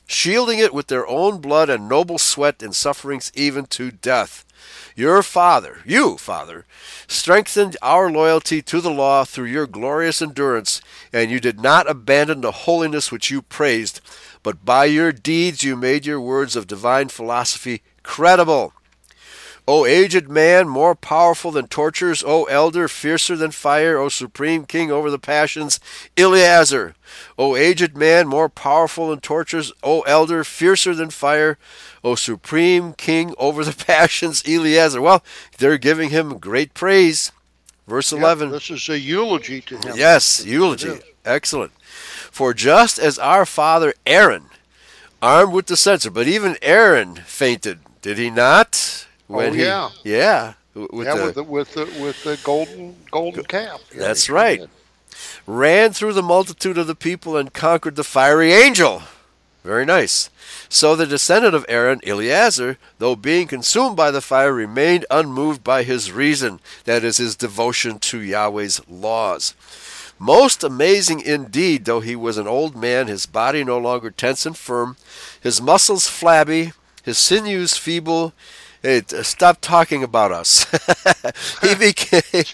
shielding it with their own blood and noble sweat in sufferings even to death. Your Father, you, Father, strengthened our loyalty to the law through your glorious endurance, and you did not abandon the holiness which you praised, but by your deeds you made your words of divine philosophy credible. O aged man, more powerful than tortures, O elder, fiercer than fire, O supreme king over the passions, Eleazar. O aged man, more powerful than tortures, O elder, fiercer than fire, O supreme king over the passions, Eleazar. Well, they're giving him great praise. Verse eleven. Yep, this is a eulogy to him. Yes, eulogy. Excellent. For just as our father Aaron, armed with the censer, but even Aaron fainted, did he not? When oh yeah, he, yeah, with yeah, the, with the with the with the golden golden calf. Yeah, that's right. Did. Ran through the multitude of the people and conquered the fiery angel. Very nice. So the descendant of Aaron, Eleazar, though being consumed by the fire, remained unmoved by his reason, that is, his devotion to Yahweh's laws. Most amazing indeed, though he was an old man, his body no longer tense and firm, his muscles flabby, his sinews feeble. Hey, stop talking about us. he became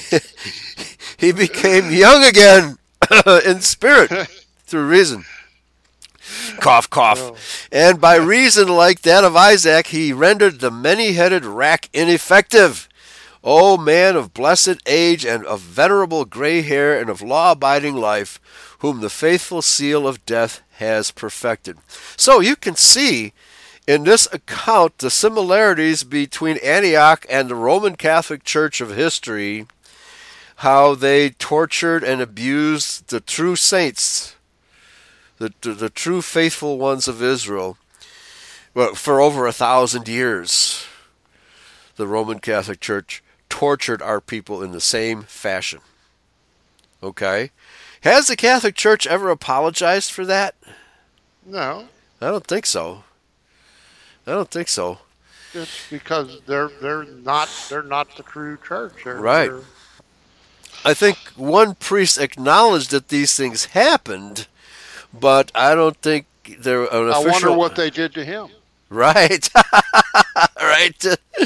he became young again in spirit through reason. Cough, cough. No. And by reason like that of Isaac, he rendered the many-headed rack ineffective. O man of blessed age and of venerable gray hair and of law-abiding life, whom the faithful seal of death has perfected. So you can see in this account the similarities between Antioch and the Roman Catholic Church of history, how they tortured and abused the true saints, the, the, the true faithful ones of Israel, well, for over a thousand years. The Roman Catholic Church tortured our people in the same fashion. Okay? Has the Catholic Church ever apologized for that? No. I don't think so. I don't think so. It's because they're they're not they're not the true church. They're, right. They're... I think one priest acknowledged that these things happened, but I don't think they're an official. I wonder what they did to him. Right. Right.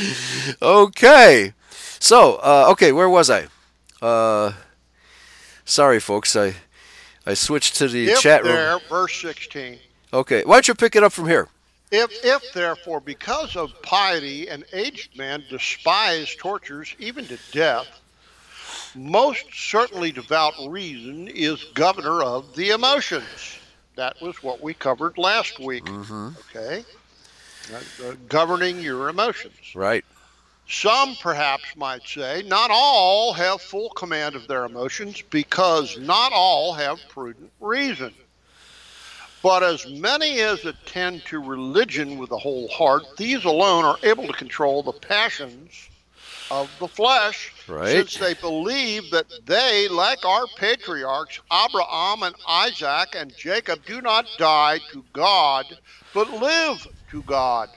Okay. So, uh, okay, where was I? Uh, sorry, folks. I I switched to the if chat room. There, verse sixteen. Okay. Why don't you pick it up from here? If, if therefore, because of piety, an aged man despise tortures, even to death, most certainly devout reason is governor of the emotions. That was what we covered last week. Mm-hmm. Okay? Uh, uh, governing your emotions. Right. Some perhaps might say, not all have full command of their emotions, because not all have prudent reason. But as many as attend to religion with the whole heart, these alone are able to control the passions of the flesh, right. Since they believe that they, like our patriarchs, Abraham and Isaac and Jacob, do not die to God, but live to God.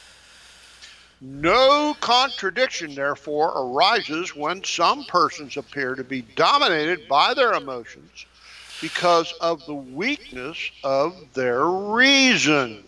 No contradiction, therefore, arises when some persons appear to be dominated by their emotions, because of the weakness of their reason.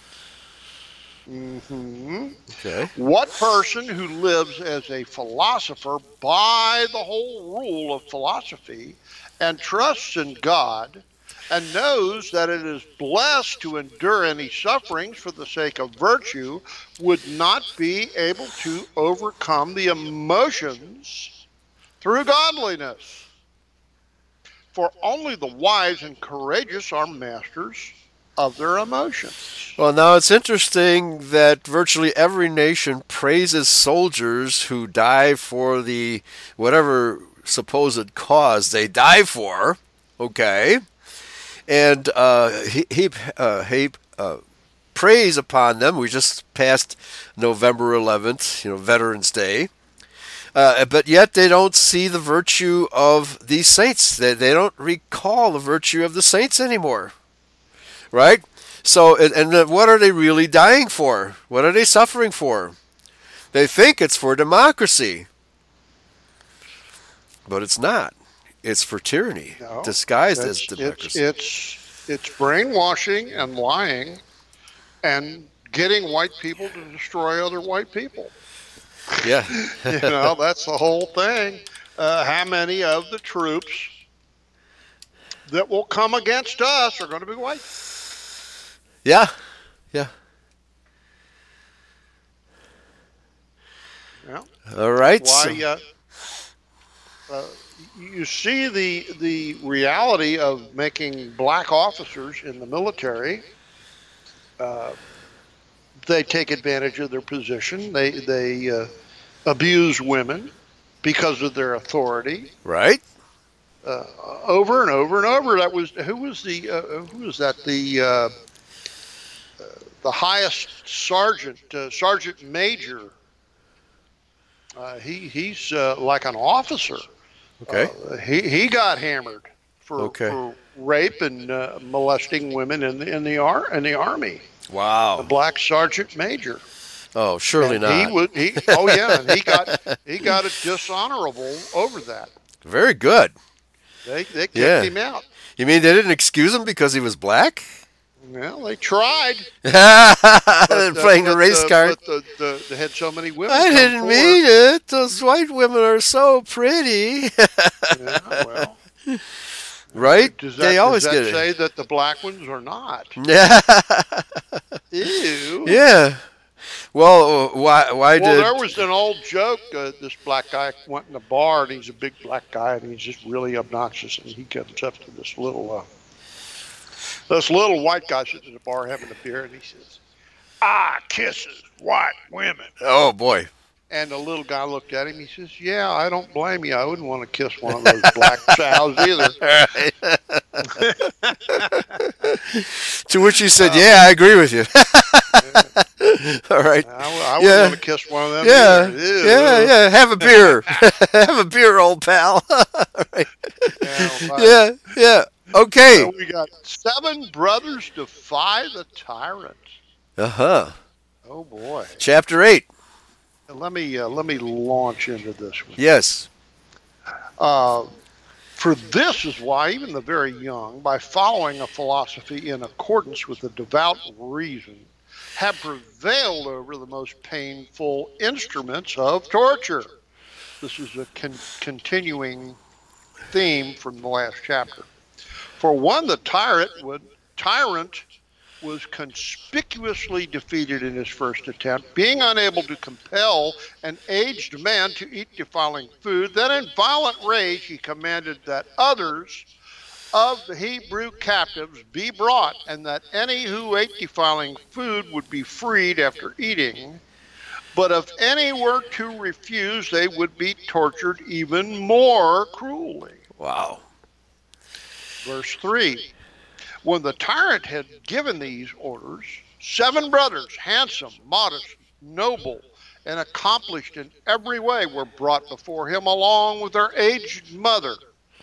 Mm-hmm. Okay. What person who lives as a philosopher by the whole rule of philosophy and trusts in God and knows that it is blessed to endure any sufferings for the sake of virtue would not be able to overcome the emotions through godliness? For only the wise and courageous are masters of their emotions. Well, now it's interesting that virtually every nation praises soldiers who die for the whatever supposed cause they die for. Okay, and uh, heap uh, heap uh, praise upon them. We just passed November eleventh, you know, Veterans Day. Uh, but yet they don't see the virtue of these saints. They, they don't recall the virtue of the saints anymore. Right? So, and, and what are they really dying for? What are they suffering for? They think it's for democracy. But it's not. It's for tyranny, no, disguised it's, as democracy. It's, it's It's brainwashing and lying and getting white people to destroy other white people. Yeah. You know, that's the whole thing. Uh, how many of the troops that will come against us are going to be white? Yeah. Yeah. Yeah. All right. Why? So, Uh, uh, you see the the reality of making black officers in the military. Uh, they take advantage of their position. They they uh, abuse women because of their authority. right. Uh, over and over and over. That was who was the uh, who was that the uh, the highest sergeant uh, sergeant major. Uh, he he's uh, like an officer. Okay. Uh, he he got hammered for Okay. for rape and uh, molesting women in the in the ar- in the army. The Wow. black sergeant major. Oh, surely And not. he would he oh yeah, and he got he got a dishonorable over that. Very good. They they kicked Yeah. him out. You mean they didn't excuse him because he was black? Well, they tried. They're But, uh, playing the but, race uh, card. but the, the, they had so many women. I come didn't forward. mean it. Those white women are so pretty. Yeah, well, Right? does that, They always does that get it. say that the black ones are not? Yeah. Ew. Yeah. Well, why? Why Well, did? there was an old joke. Uh, this black guy went in a bar, and he's a big black guy, and he's just really obnoxious. And he comes up to this little, uh, this little white guy sitting in the bar having a beer, and he says, "I kisses white women." Oh boy. And the little guy looked at him. He says, "Yeah, I don't blame you. I wouldn't want to kiss one of those black chows either." To which he said, "Yeah, I agree with you." All right. I, I wouldn't Yeah. want to kiss one of them Yeah. either. Ew. Yeah. Yeah. Have a beer. Have a beer, old pal. All right. Yeah, well, Yeah. Yeah. Okay. So we got seven brothers defy the tyrant. Uh huh. Oh boy. Chapter eight. Let me uh, let me launch into this one. Yes. Uh, for this is why even the very young, by following a philosophy in accordance with the devout reason, have prevailed over the most painful instruments of torture. This is a con- continuing theme from the last chapter. For one, the tyrant would tyrant was conspicuously defeated in his first attempt, being unable to compel an aged man to eat defiling food. Then in violent rage he commanded that others of the Hebrew captives be brought, and that any who ate defiling food would be freed after eating. But if any were to refuse, they would be tortured even more cruelly. Wow. Verse three. When the tyrant had given these orders, seven brothers, handsome, modest, noble, and accomplished in every way, were brought before him along with their aged mother.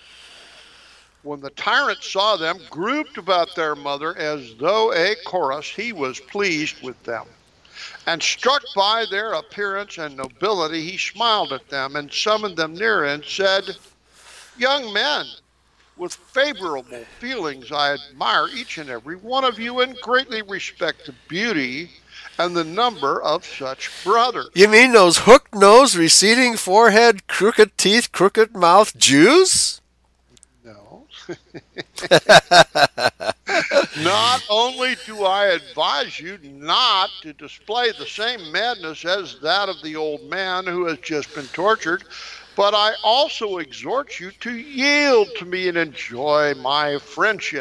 When the tyrant saw them grouped about their mother as though a chorus, he was pleased with them. And struck by their appearance and nobility, he smiled at them and summoned them near and said, "Young men, with favorable feelings, I admire each and every one of you and greatly respect the beauty and the number of such brothers." You mean those hooked nose, receding forehead, crooked teeth, crooked mouth Jews? No. Not only do I advise you not to display the same madness as that of the old man who has just been tortured, but I also exhort you to yield to me and enjoy my friendship.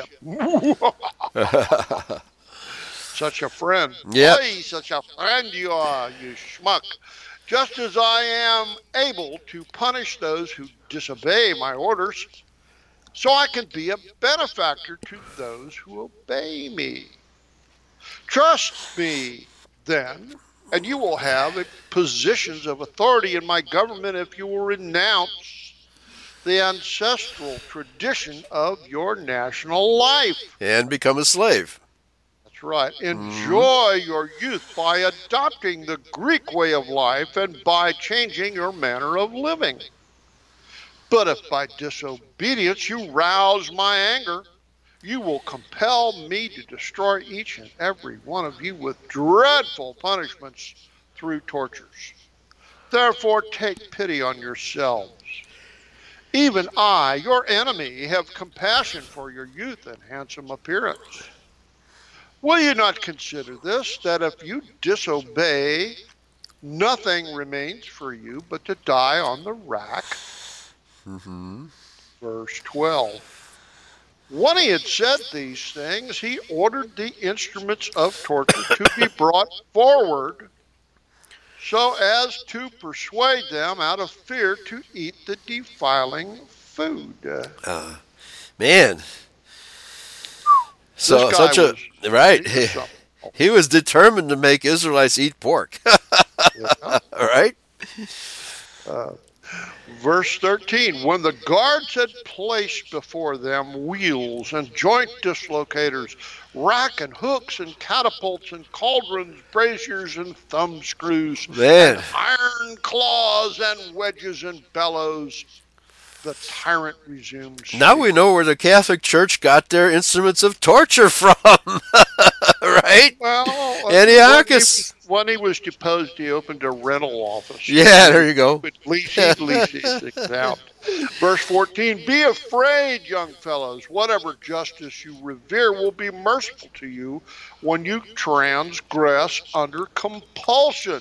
Such a friend. Yep. Oy, such a friend you are, you schmuck. Just as I am able to punish those who disobey my orders, so I can be a benefactor to those who obey me. Trust me, then, and you will have positions of authority in my government if you will renounce the ancestral tradition of your national life. And become a slave. That's right. Enjoy your youth by adopting the Greek way of life and by changing your manner of living. But if by disobedience you rouse my anger, You will compel me to destroy each and every one of you with dreadful punishments through tortures. Therefore, take pity on yourselves. Even I, your enemy, have compassion for your youth and handsome appearance. Will you not consider this, that if you disobey, nothing remains for you but to die on the rack? Mm-hmm. Verse twelve. When he had said these things, he ordered the instruments of torture to be brought forward, so as to persuade them out of fear to eat the defiling food. Uh, man. This So guy such a was, right. he was something. He was determined to make Israelites eat pork. Yeah. All right. Uh, verse thirteen, when the guards had placed before them wheels and joint dislocators, rack and hooks and catapults and cauldrons, braziers and thumb screws, Man. and iron claws and wedges and bellows, the tyrant resumed Now we know where the Catholic Church got their instruments of torture from. Right? Well, Antiochus. When he, was, when he was deposed, he opened a rental office. Yeah, there you go. At least he'd lease these things out. Verse fourteen, be afraid, young fellows. Whatever justice you revere will be merciful to you when you transgress under compulsion.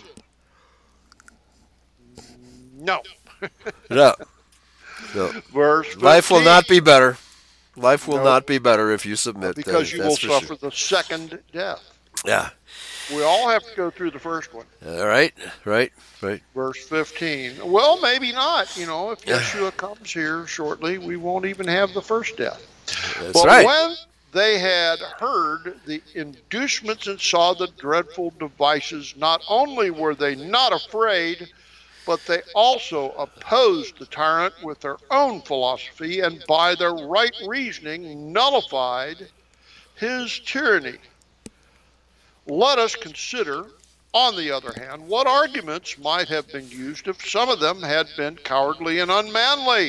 No. No. No. Verse fifteen, Life will not be better. Life will No. not be better if you submit. because that, you that's will for suffer sure. the second death. Yeah. We all have to go through the first one. All right. Right. Right. Verse fifteen. Well, maybe not. You know, if Yeshua comes here shortly, we won't even have the first death. That's But right. when they had heard the inducements and saw the dreadful devices, not only were they not afraid, but they also opposed the tyrant with their own philosophy, and by their right reasoning nullified his tyranny. Let us consider, on the other hand, what arguments might have been used if some of them had been cowardly and unmanly.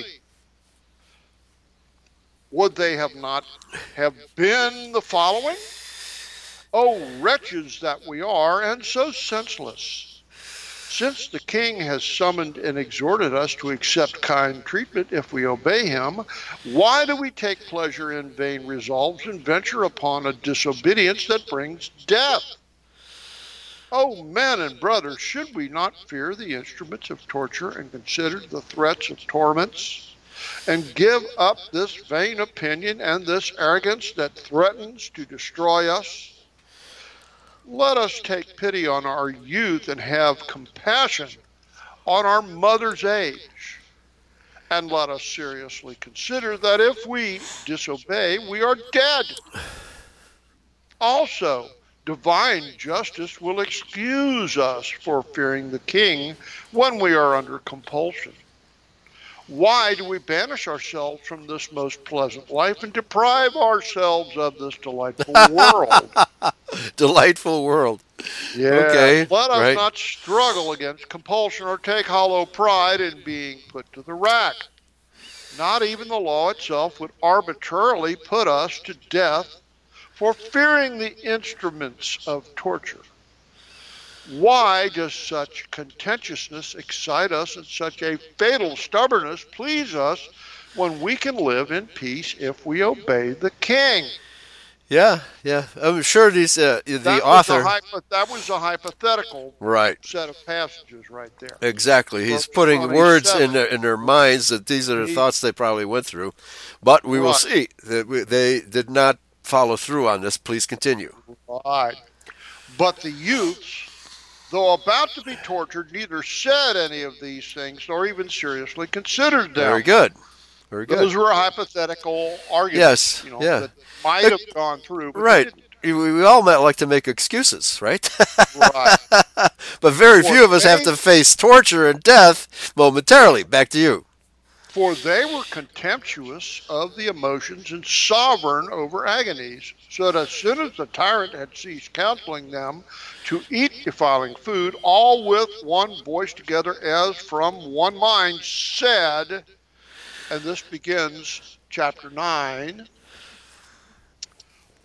Would they have not have been the following? Oh, wretches that we are, and so senseless! Since the king has summoned and exhorted us to accept kind treatment if we obey him, why do we take pleasure in vain resolves and venture upon a disobedience that brings death? Oh, men and brothers, should we not fear the instruments of torture and consider the threats of torments, and give up this vain opinion and this arrogance that threatens to destroy us? Let us take pity on our youth and have compassion on our mother's age. And let us seriously consider that if we disobey, we are dead. Also, divine justice will excuse us for fearing the king when we are under compulsion. Why do we banish ourselves from this most pleasant life and deprive ourselves of this delightful world? Delightful world. Yeah. Okay, Let us right. not struggle against compulsion or take hollow pride in being put to the rack. Not even the law itself would arbitrarily put us to death for fearing the instruments of torture. Why does such contentiousness excite us and such a fatal stubbornness please us when we can live in peace if we obey the king? Yeah, yeah. I'm sure these uh, the That author. Was a hypo- that was a hypothetical Right. set of passages right there. Exactly. He's Verse putting words in twenty-seven. their, in their minds that these are the He- thoughts they probably went through. But we will Right. see that we, they did not follow through on this. Please continue. Right. But the youths, though about to be tortured, neither said any of these things nor even seriously considered them. Very good. Very good. Those were hypothetical arguments, Yes, you know, yeah. that might have gone through, but Right. they We, we all might like to make excuses, right? didn't. Right. But very For few of us have they- to face torture and death momentarily. Back to you. For they were contemptuous of the emotions and sovereign over agonies, so that as soon as the tyrant had ceased counseling them to eat defiling food, all with one voice together as from one mind said, and this begins chapter nine,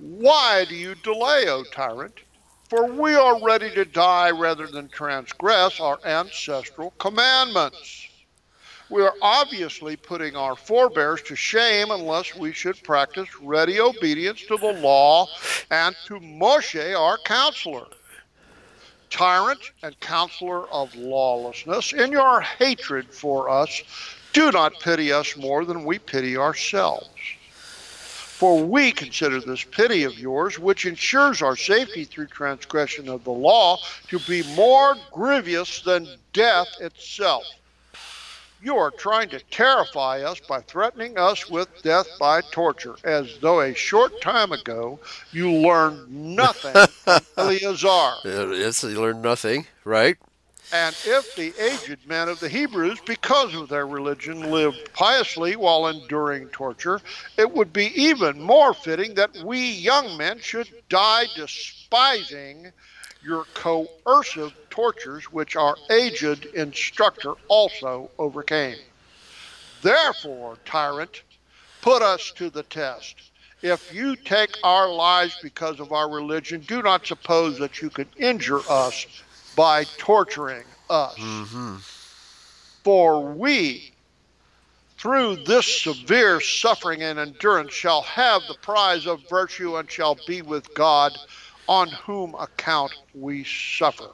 Why do you delay, O tyrant? For we are ready to die rather than transgress our ancestral commandments. We are obviously putting our forebears to shame unless we should practice ready obedience to the law and to Moshe, our counselor. Tyrant and counselor of lawlessness, in your hatred for us, do not pity us more than we pity ourselves. For we consider this pity of yours, which ensures our safety through transgression of the law, to be more grievous than death itself. You are trying to terrify us by threatening us with death by torture, as though a short time ago you learned nothing from Eleazar. Yes, you learned nothing, right? And if the aged men of the Hebrews, because of their religion, lived piously while enduring torture, it would be even more fitting that we young men should die despising your coercive tortures, which our aged instructor also overcame. Therefore, tyrant, put us to the test. If you take our lives because of our religion, do not suppose that you can injure us by torturing us. Mm-hmm. For we, through this severe suffering and endurance, shall have the prize of virtue and shall be with God, on whom account we suffer.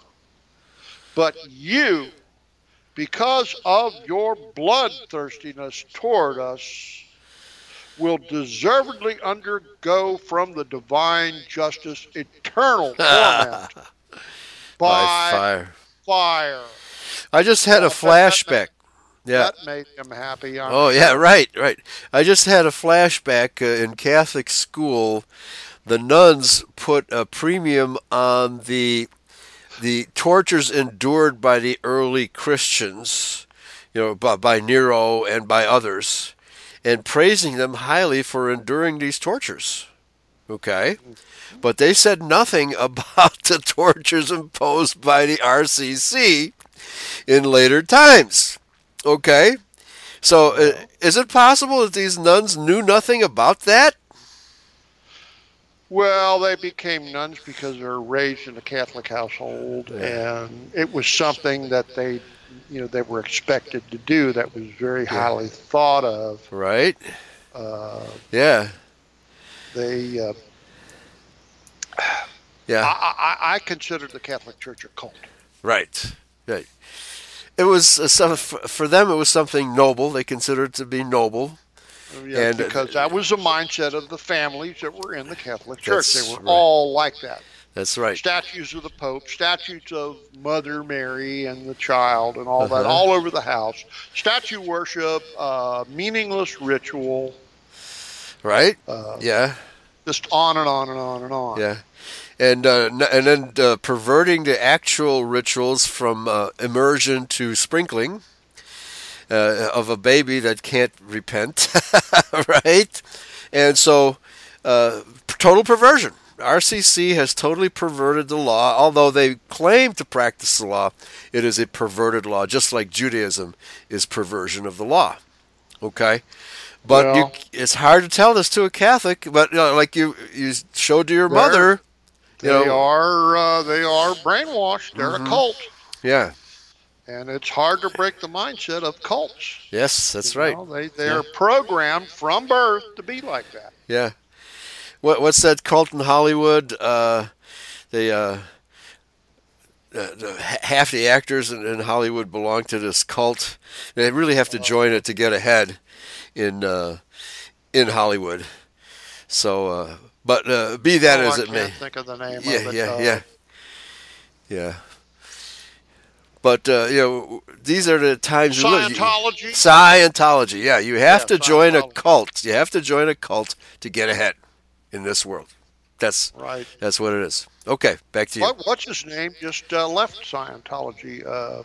But you, because of your bloodthirstiness toward us, will deservedly undergo from the divine justice eternal torment by, By fire. fire. I just had a Well, that- that flashback. Yeah. That made him happy. I'm Oh, sure. yeah, right, right. I just had a flashback uh, in Catholic school. The nuns put a premium on the the tortures endured by the early Christians, you know, by, by Nero and by others, and praising them highly for enduring these tortures. Okay? But they said nothing about the tortures imposed by the R C C in later times. Okay? So, uh, is it possible that these nuns knew nothing about that? Well, they became nuns because they were raised in a Catholic household, Yeah. and it was something that they, you know, they were expected to do. That was very Yeah. highly thought of. Right? Uh, Yeah. they, uh, Yeah. I, I, I consider the Catholic Church a cult. Right. Right. It was uh, some, for them. It was something noble. They considered it to be noble. Yeah, And, uh, because that was the mindset of the families that were in the Catholic Church. That's They were right. all like that. That's right. Statues of the Pope, statues of Mother Mary and the Child, and all that, Uh-huh. all over the house. Statue worship, uh, meaningless ritual, Right. uh, Yeah. just on and on and on and on. Yeah. And uh, n- and then uh, perverting the actual rituals from uh, immersion to sprinkling uh, of a baby that can't repent, right? And so, uh, total perversion. R C C has totally perverted the law. Although they claim to practice the law, it is a perverted law, just like Judaism is perversion of the law. Okay? But Well- you, it's hard to tell this to a Catholic, but you know, like you, you showed to your They're- mother. They You know, are uh, they are brainwashed. They're Mhm. a cult, yeah, and it's hard to break the mindset of cults. yes, that's You right. know, They they are programmed from birth to be like that. Yeah. What what's that cult in Hollywood? Uh, they uh, uh, the, h- half the actors in, in Hollywood belong to this cult. They really have to join it to get ahead in uh, in Hollywood. So, uh, but uh, be that Oh, as I it can't may, think of the name yeah, of it. yeah, uh, yeah, yeah. But uh, you know, these are the times we live. Scientology. Scientology, yeah. You have Yeah, to join a Scientology. cult. You have to join a cult to get ahead in this world. That's Right. that's what it is. Okay, back to you. What, what's his name? Just uh, left Scientology. Uh,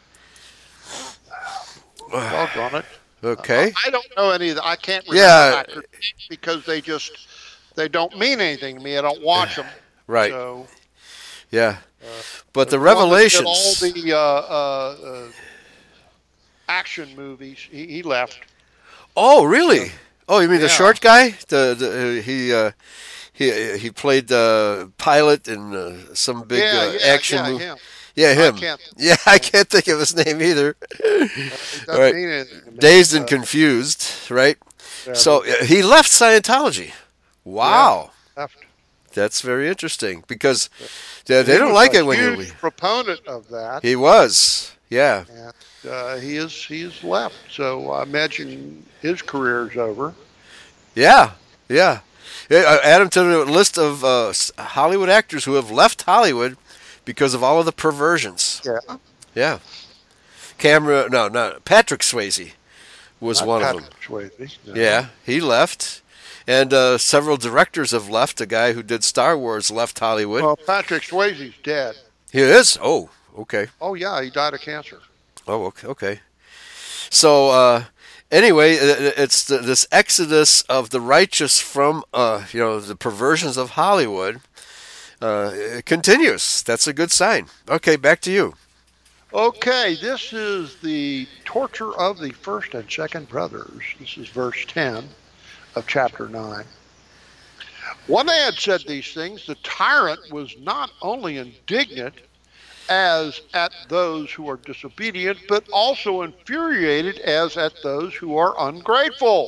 doggone it. Okay. I don't know any of the, I can't remember Yeah. actors because they just they don't mean anything to me. I don't watch them. Right. So, Yeah. But the one that did revelations. all the uh, uh, uh, action movies. He, he left. Oh, really? Oh, you mean the Yeah. short guy? The, the uh, he uh, He he played the pilot in uh, some big Yeah, uh, yeah, action yeah, movie. him. Yeah, I him. can't. Yeah, I can't think of his name either. It All doesn't right, mean anything to me. dazed and Uh, confused, right? So whatever. uh, he left Scientology. Yeah, Wow, left. that's very interesting because they, they He don't was like a it when you huge leave. proponent of that, He was, yeah, and uh, he is he is left. So I imagine his career is over. yeah, yeah. Yeah, uh, add him to the list of uh, s- Hollywood actors who have left Hollywood because of all of the perversions. Yeah, Yeah, Camera, no, no, Patrick Swayze was not one of them. Patrick Swayze. No. Yeah, he left, and uh, several directors have left. The guy who did Star Wars left Hollywood. Well, Patrick Swayze's dead. He is. Oh, okay. Oh yeah, he died of cancer. Oh, okay. Okay. So uh, anyway, it's the, this exodus of the righteous from uh, you know the perversions of Hollywood. Uh, it continues. That's a good sign. Okay, back to you. Okay, this is the torture of the first and second brothers. This is verse ten of chapter nine. When they had said these things, the tyrant was not only indignant as at those who are disobedient, but also infuriated as at those who are ungrateful.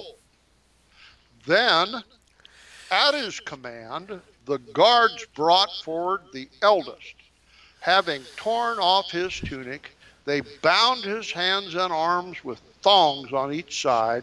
Then, at his command, the guards brought forward the eldest. Having torn off his tunic, they bound his hands and arms with thongs on each side.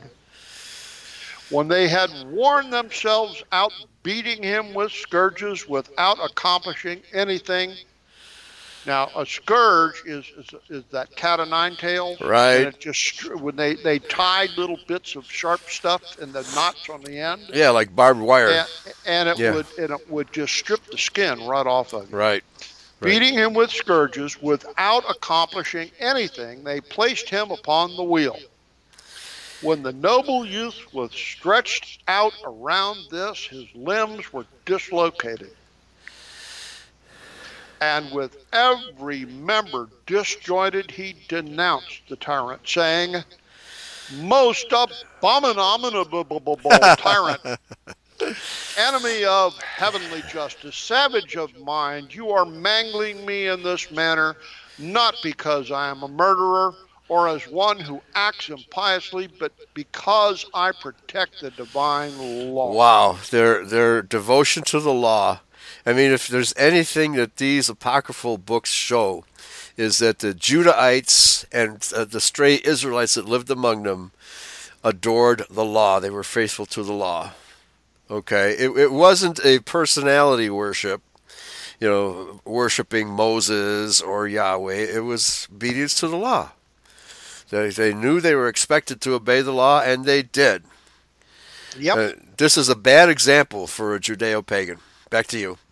When they had worn themselves out beating him with scourges without accomplishing anything. Now, a scourge is, is, is that cat o' nine tails, and Right. it just when they, they tied little bits of sharp stuff in the knots on the end, Yeah, like barbed wire. and, and it Yeah. would and it would just strip the skin right off of you. Right. Right. Beating him with scourges without accomplishing anything, they placed him upon the wheel. When the noble youth was stretched out around this, his limbs were dislocated. And with every member disjointed, he denounced the tyrant, saying, Most abominable tyrant, enemy of heavenly justice, savage of mind, you are mangling me in this manner, not because I am a murderer or as one who acts impiously, but because I protect the divine law. Wow, their their devotion to the law. I mean, if there's anything that these apocryphal books show, is that the Judahites and uh, the stray Israelites that lived among them adored the law. They were faithful to the law. Okay, it it wasn't a personality worship, you know, worshiping Moses or Yahweh. It was obedience to the law. They they knew they were expected to obey the law, and they did. Yep. Uh, this is a bad example for a Judeo-pagan. Back to you.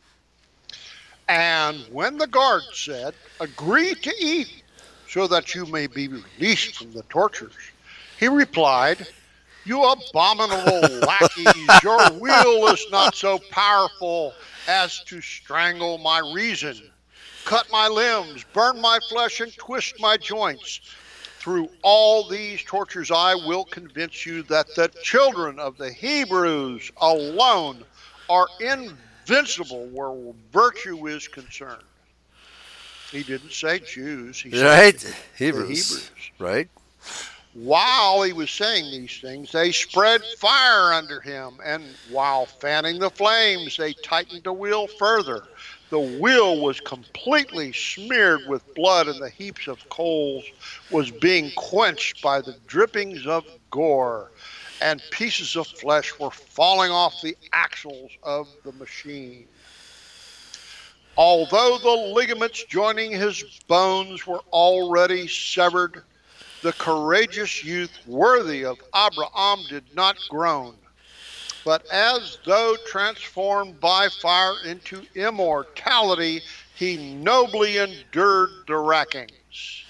And when the guard said, Agree to eat, so that you may be released from the tortures, he replied, You abominable lackeys, your will is not so powerful as to strangle my reason, cut my limbs, burn my flesh, and twist my joints. Through all these tortures I will convince you that the children of the Hebrews alone are invincible where virtue is concerned. He didn't say Jews. He said Right? the Hebrews. Hebrews. Right? While he was saying these things, they spread fire under him, and while fanning the flames, they tightened the wheel further. The wheel was completely smeared with blood, and the heaps of coals was being quenched by the drippings of gore, and pieces of flesh were falling off the axles of the machine. Although the ligaments joining his bones were already severed, the courageous youth worthy of Abraham did not groan, but as though transformed by fire into immortality, he nobly endured the rackings.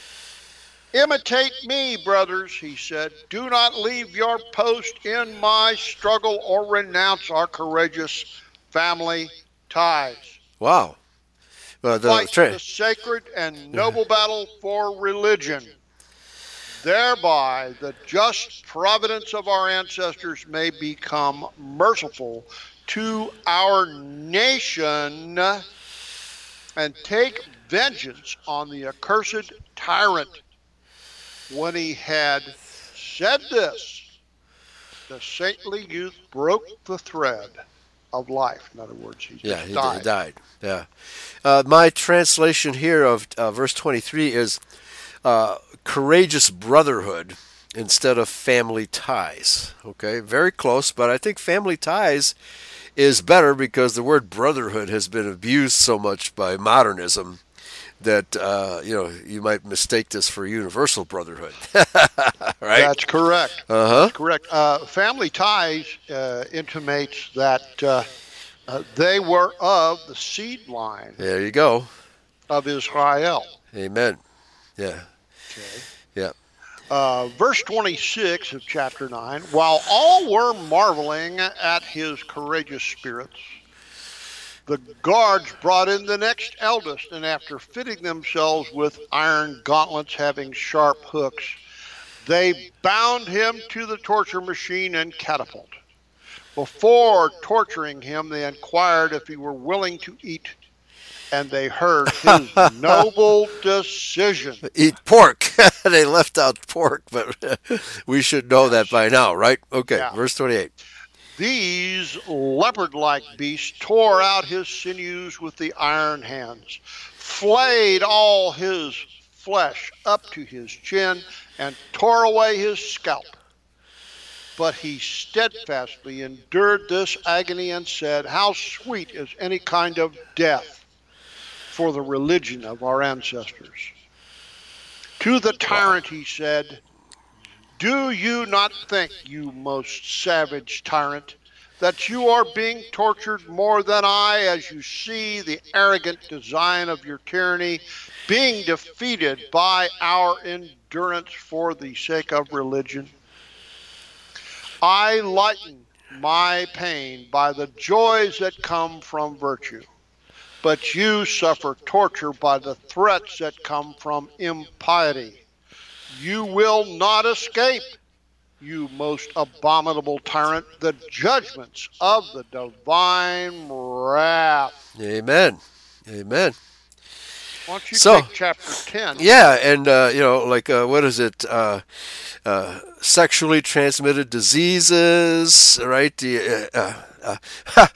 Imitate me, brothers, he said. Do not leave your post in my struggle or renounce our courageous family ties. Wow. Uh, the Fight tra- the sacred and noble battle for religion. thereby the just providence of our ancestors may become merciful to our nation and take vengeance on the accursed tyrant. When he had said this, the saintly youth broke the thread of life. In other words, he yeah, just he died. died. Yeah. Uh, my translation here of uh, verse twenty-three is uh, courageous brotherhood instead of family ties. Okay, very close, but I think family ties is better because the word brotherhood has been abused so much by modernism that uh, you know you might mistake this for universal brotherhood. Right? That's correct. Uh-huh. That's correct. Uh, family ties uh, intimates that uh, uh, they were of the seed line There you go. of Israel. Amen. Yeah. Okay. Yeah. Uh, verse twenty-six of chapter nine, while all were marveling at his courageous spirits, the guards brought in the next eldest, and after fitting themselves with iron gauntlets having sharp hooks, they bound him to the torture machine and catapult. Before torturing him, they inquired if he were willing to eat, and they heard his noble decision. Eat pork. They left out pork, but we should know that by now, right? Okay, Yeah. verse twenty-eight. These leopard-like beasts tore out his sinews with the iron hands, flayed all his flesh up to his chin, and tore away his scalp. But he steadfastly endured this agony and said, how sweet is any kind of death for the religion of our ancestors. To the tyrant he said, do you not think, you most savage tyrant, that you are being tortured more than I, as you see the arrogant design of your tyranny being defeated by our endurance for the sake of religion? I lighten my pain by the joys that come from virtue, but you suffer torture by the threats that come from impiety. You will not escape, you most abominable tyrant, the judgments of the divine wrath. Amen. Amen. Why don't you So- take chapter ten? Yeah, and uh, you know, like uh, what is it? Uh, uh, sexually transmitted diseases, right? The, uh, uh,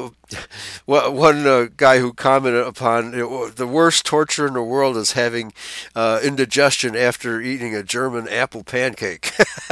uh, one uh, guy who commented upon you know, the worst torture in the world is having uh, indigestion after eating a German apple pancake.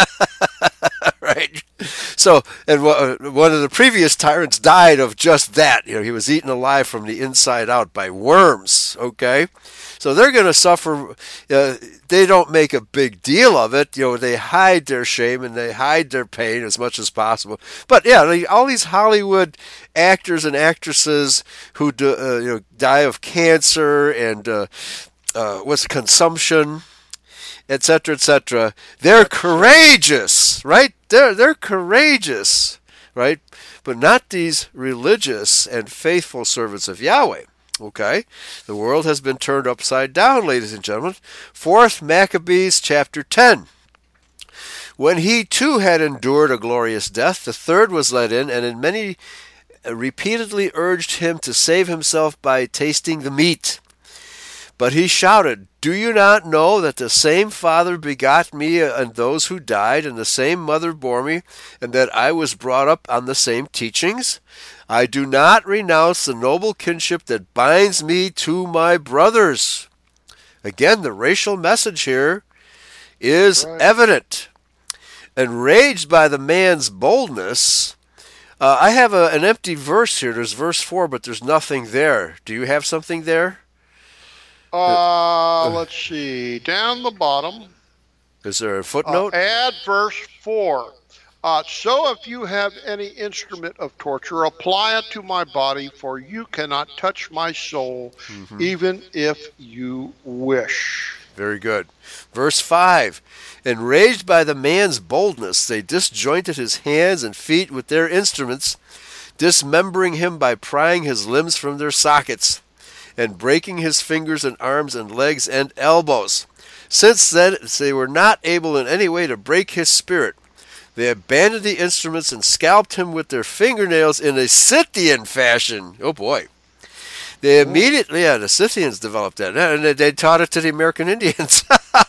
Right. So, and one of the previous tyrants died of just that. You know, he was eaten alive from the inside out by worms. Okay. So they're going to suffer. Uh, they don't make a big deal of it. You know, they hide their shame and they hide their pain as much as possible. But yeah, they, all these Hollywood actors and actresses who do, uh, you know die of cancer and uh, uh, what's consumption, et cetera, et cetera. They're courageous, right? They're they're courageous, right? But not these religious and faithful servants of Yahweh. Okay, the world has been turned upside down, ladies and gentlemen. Fourth Maccabees chapter ten. When he too had endured a glorious death, the third was let in, and in many repeatedly urged him to save himself by tasting the meat. But he shouted, do you not know that the same Father begot me and those who died, and the same mother bore me, and that I was brought up on the same teachings? I do not renounce the noble kinship that binds me to my brothers. Again, the racial message here is Right. evident. Enraged by the man's boldness, uh, I have a, an empty verse here. There's verse four, but there's nothing there. Do you have something there? Uh, let's see. Down the bottom, Is there a uh, footnote? add verse four. Uh, so if you have any instrument of torture, apply it to my body, for you cannot touch my soul, Mm-hmm. even if you wish. Very good. Verse five. Enraged by the man's boldness, they disjointed his hands and feet with their instruments, dismembering him by prying his limbs from their sockets, and breaking his fingers and arms and legs and elbows. Since then, they were not able in any way to break his spirit. They abandoned the instruments and scalped him with their fingernails in a Scythian fashion. Oh boy. They immediately, yeah, the Scythians developed that, and they taught it to the American Indians.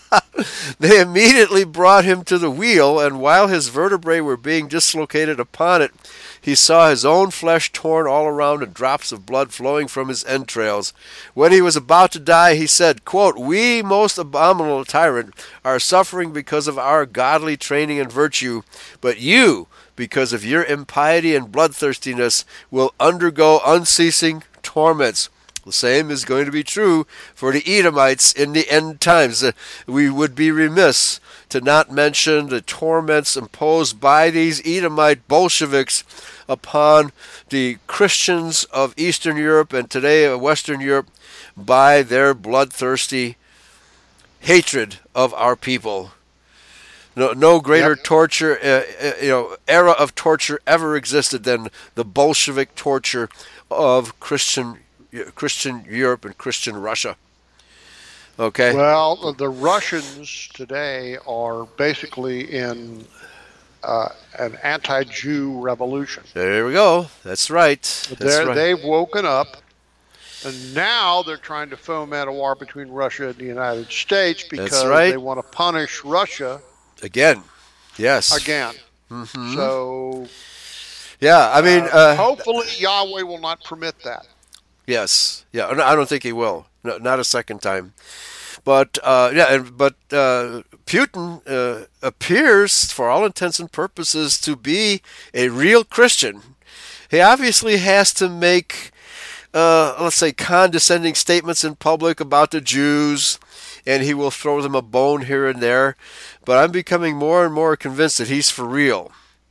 They immediately brought him to the wheel, and while his vertebrae were being dislocated upon it, he saw his own flesh torn all around and drops of blood flowing from his entrails. When he was about to die, he said, quote, "We, most abominable tyrant, are suffering because of our godly training and virtue, but you, because of your impiety and bloodthirstiness, will undergo unceasing torments." The same is going to be true for the Edomites in the end times. Uh, we would be remiss to not mention the torments imposed by these Edomite Bolsheviks upon the Christians of Eastern Europe and today of Western Europe by their bloodthirsty hatred of our people. No, no greater yep. torture, uh, uh, you know, era of torture ever existed than the Bolshevik torture of Christian Christian Europe and Christian Russia. Okay. Well, the Russians today are basically in uh, an anti-Jew revolution. There we go. That's right. That's right. They've woken up, and now they're trying to foment a war between Russia and the United States because right. they want to punish Russia again. Yes. Again. Mm-hmm. So. Yeah, I mean, uh, uh, hopefully Yahweh will not permit that. Yes, yeah, I don't think he will. No, not a second time. But uh, yeah, but uh, Putin uh, appears, for all intents and purposes, to be a real Christian. He obviously has to make, uh, let's say, condescending statements in public about the Jews, and he will throw them a bone here and there. But I'm becoming more and more convinced that he's for real.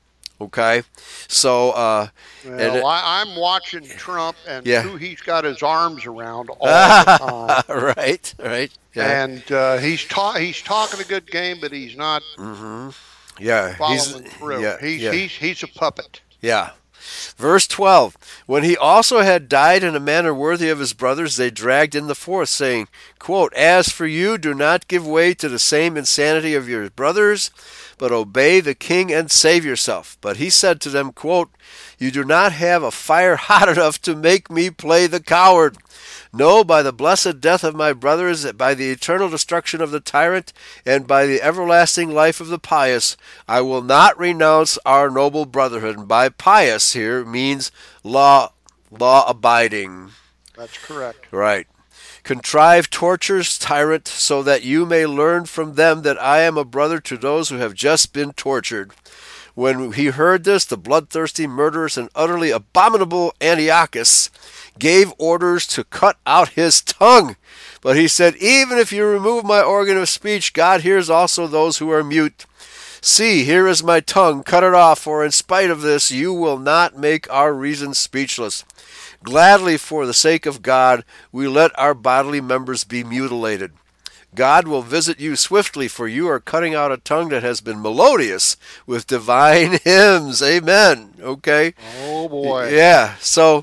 Okay, so uh, well, and, I, I'm watching Trump and yeah. who he's got his arms around all the time. right, right, yeah. And uh, he's ta- he's talking a good game, but he's not. Mm-hmm. Yeah, following he's through. Yeah, he's yeah. he's he's a puppet. Yeah. Verse twelve, when he also had died in a manner worthy of his brothers, they dragged in the fourth, saying, quote, "As for you, do not give way to the same insanity of your brothers, but obey the king and save yourself." But he said to them, quote, "You do not have a fire hot enough to make me play the coward. No, by the blessed death of my brothers, by the eternal destruction of the tyrant, and by the everlasting life of the pious, I will not renounce our noble brotherhood." And by pious here means law, law-abiding. That's correct. Right. "Contrive tortures, tyrant, so that you may learn from them that I am a brother to those who have just been tortured." When he heard this, the bloodthirsty, murderous, and utterly abominable Antiochus gave orders to cut out his tongue. But he said, "Even if you remove my organ of speech, God hears also those who are mute. See, here is my tongue, cut it off, for in spite of this you will not make our reason speechless. Gladly, for the sake of God, we let our bodily members be mutilated. God will visit you swiftly, for you are cutting out a tongue that has been melodious with divine hymns." Amen. Okay. Oh, boy. Yeah. So,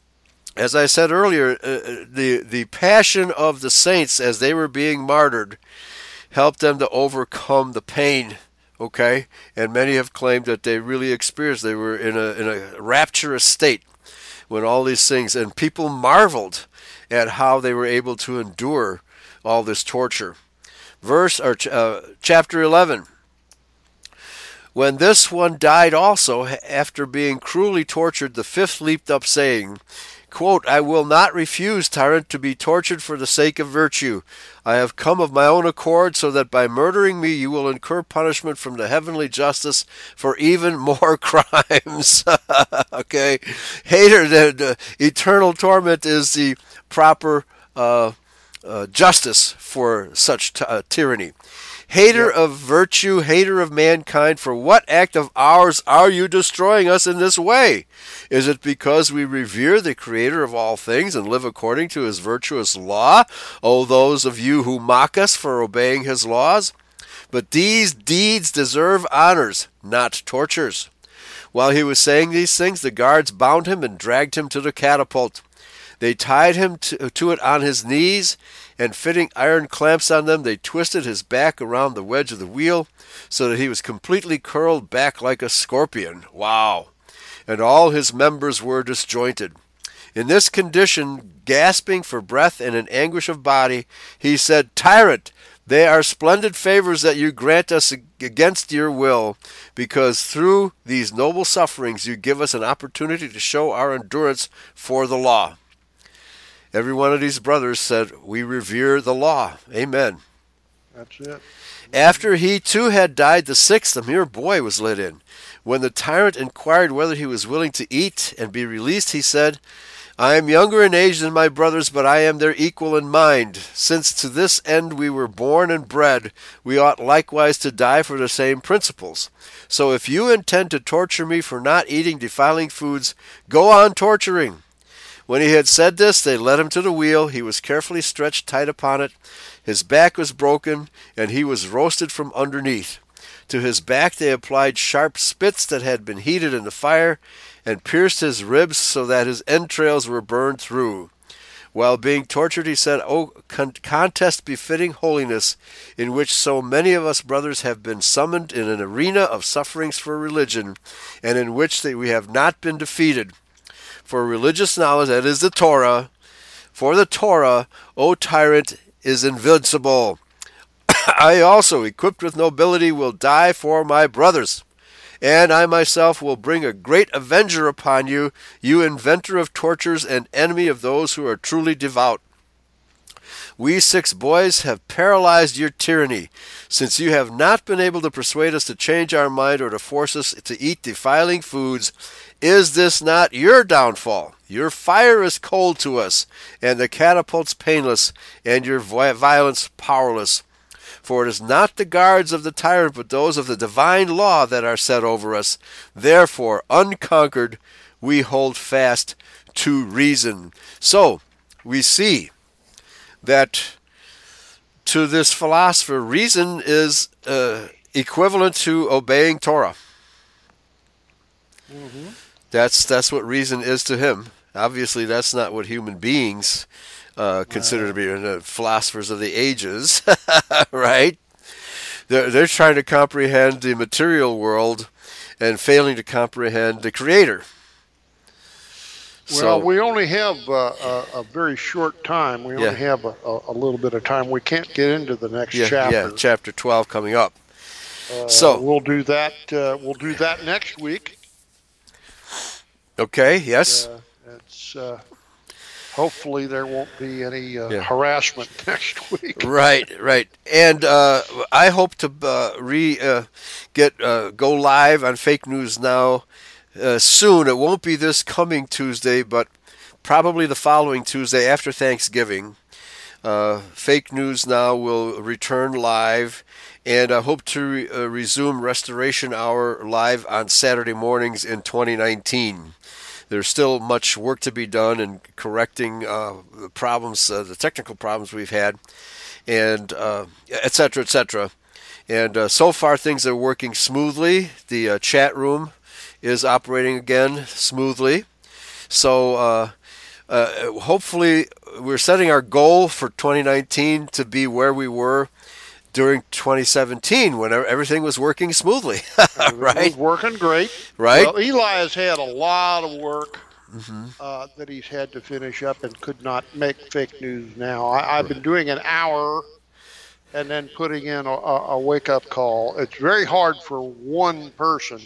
as I said earlier, uh, the, the passion of the saints as they were being martyred helped them to overcome the pain. Okay. And many have claimed that they really experienced, they were in a, in a rapturous state when all these things, and people marveled at how they were able to endure all this torture. Verse or uh, chapter eleven. When this one died also, after being cruelly tortured, the fifth leaped up, saying, quote, "I will not refuse, tyrant, to be tortured for the sake of virtue. I have come of my own accord, so that by murdering me you will incur punishment from the heavenly justice for even more crimes." Okay, hater, the, the eternal torment is the proper uh, uh, justice for such t- uh, tyranny. Hater yep. of virtue, hater of mankind, for what act of ours are you destroying us in this way? Is it because we revere the Creator of all things and live according to His virtuous law? O those of you who mock us for obeying His laws? But these deeds deserve honors, not tortures. While he was saying these things, the guards bound him and dragged him to the catapult. They tied him to, to it on his knees, and fitting iron clamps on them, they twisted his back around the wedge of the wheel, so that he was completely curled back like a scorpion. Wow! And all his members were disjointed. In this condition, gasping for breath and in anguish of body, he said, "Tyrant, they are splendid favors that you grant us against your will, because through these noble sufferings you give us an opportunity to show our endurance for the law." Every one of these brothers said, "We revere the law." Amen. That's it. After he too had died, the sixth, a mere boy, was led in. When the tyrant inquired whether he was willing to eat and be released, he said, "I am younger in age than my brothers, but I am their equal in mind. Since to this end we were born and bred, we ought likewise to die for the same principles. So if you intend to torture me for not eating defiling foods, go on torturing." When he had said this, they led him to the wheel. He was carefully stretched tight upon it. His back was broken, and he was roasted from underneath. To his back they applied sharp spits that had been heated in the fire, and pierced his ribs so that his entrails were burned through. While being tortured, he said, "O con- contest befitting holiness, in which so many of us brothers have been summoned in an arena of sufferings for religion, and in which they, we have not been defeated. For religious knowledge, that is the Torah, for the Torah, O tyrant, is invincible. I also, equipped with nobility, will die for my brothers. And I myself will bring a great avenger upon you, you inventor of tortures and enemy of those who are truly devout. We six boys have paralyzed your tyranny, since you have not been able to persuade us to change our mind or to force us to eat defiling foods. Is this not your downfall? Your fire is cold to us, and the catapults painless, and your violence powerless. For it is not the guards of the tyrant, but those of the divine law that are set over us. Therefore, unconquered, we hold fast to reason." So, we see that to this philosopher, reason is uh, equivalent to obeying Torah. Mm-hmm. That's that's what reason is to him. Obviously, that's not what human beings uh, consider to be uh, philosophers of the ages, right? They're, they're trying to comprehend the material world and failing to comprehend the Creator. Well, So, we only have uh, a, a very short time. We only Yeah. have a, a, a little bit of time. We can't get into the next yeah, chapter. yeah, chapter twelve coming up. Uh, So- we'll do that. Uh, we'll do that next week. Okay, yes? Uh, it's uh, hopefully there won't be any uh, Yeah. harassment next week. Right, right. And uh, I hope to uh, re uh, get uh, go live on Fake News Now uh, soon. It won't be this coming Tuesday, but probably the following Tuesday after Thanksgiving. Uh, Fake News Now will return live, and I hope to re- uh, resume Restoration Hour live on Saturday mornings in twenty nineteen. There's still much work to be done in correcting uh, the problems, uh, the technical problems we've had, and uh, et cetera, et cetera. And uh, so far, things are working smoothly. The uh, chat room is operating again smoothly. So uh, uh, hopefully, we're setting our goal for twenty nineteen to be where we were during twenty seventeen, when everything was working smoothly. Right? It was working great. Right? Well, Eli has had a lot of work Mm-hmm. uh, that he's had to finish up and could not make Fake News Now. I, I've been doing an hour and then putting in a, a wake-up call. It's very hard for one person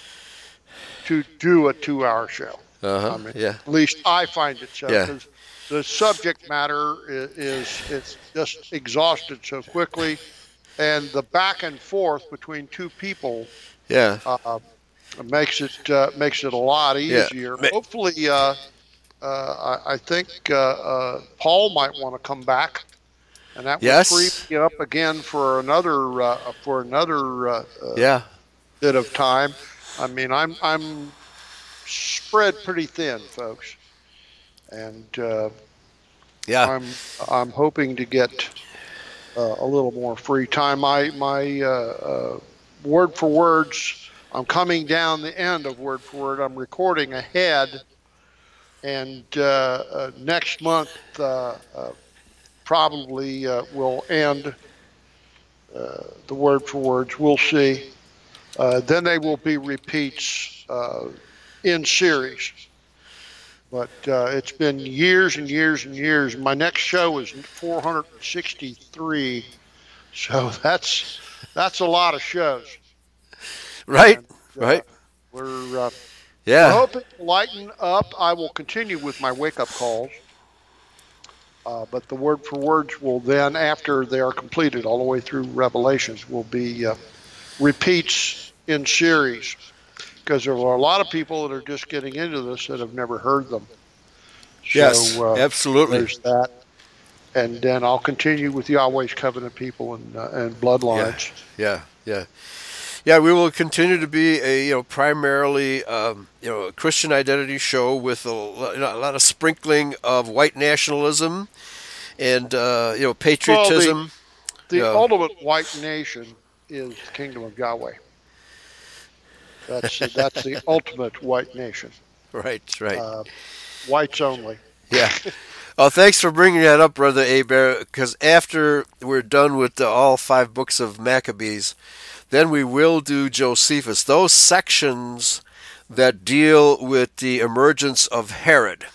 to do a two-hour show. Uh-huh. I mean, Yeah. At least I find it so. Yeah. 'Cause the subject matter is, is it's just exhausted so quickly, and the back and forth between two people Yeah. uh, makes it uh, makes it a lot Yeah. easier. Ma- Hopefully, uh, uh, I, I think uh, uh, Paul might want to come back, and that would Yes. free me up again for another uh, for another uh, uh, Yeah. bit of time. I mean, I'm I'm spread pretty thin, folks, and uh, Yeah. I'm I'm hoping to get uh, a little more free time. My my uh, uh, word for words. I'm coming down the end of word for word. I'm recording ahead, and uh, uh, next month uh, uh, probably uh, will end uh, the word for words. We'll see. Uh, then they will be repeats uh, in series. But uh, it's been years and years and years. My next show is four hundred sixty-three, so that's that's a lot of shows. Right, and, uh, right. We're uh, yeah. I hope it will lighten up. I will continue with my wake-up calls. Uh, but the word for words will then, after they are completed all the way through Revelations, will be uh, repeats in series. Because there are a lot of people that are just getting into this that have never heard them. So, yes, uh, absolutely. There's that. And then I'll continue with Yahweh's covenant people and, uh, and bloodlines. Yeah, yeah, yeah. Yeah, we will continue to be a you know primarily um, you know a Christian identity show with a, you know, a lot of sprinkling of white nationalism and uh, you know patriotism. Well, the the you know. ultimate white nation is the kingdom of Yahweh. That's that's the ultimate white nation. Right, right. Uh, whites only. Yeah. Oh, thanks for bringing that up, Brother Abear, because after we're done with the, all five books of Maccabees, then we will do Josephus. Those sections that deal with the emergence of Herod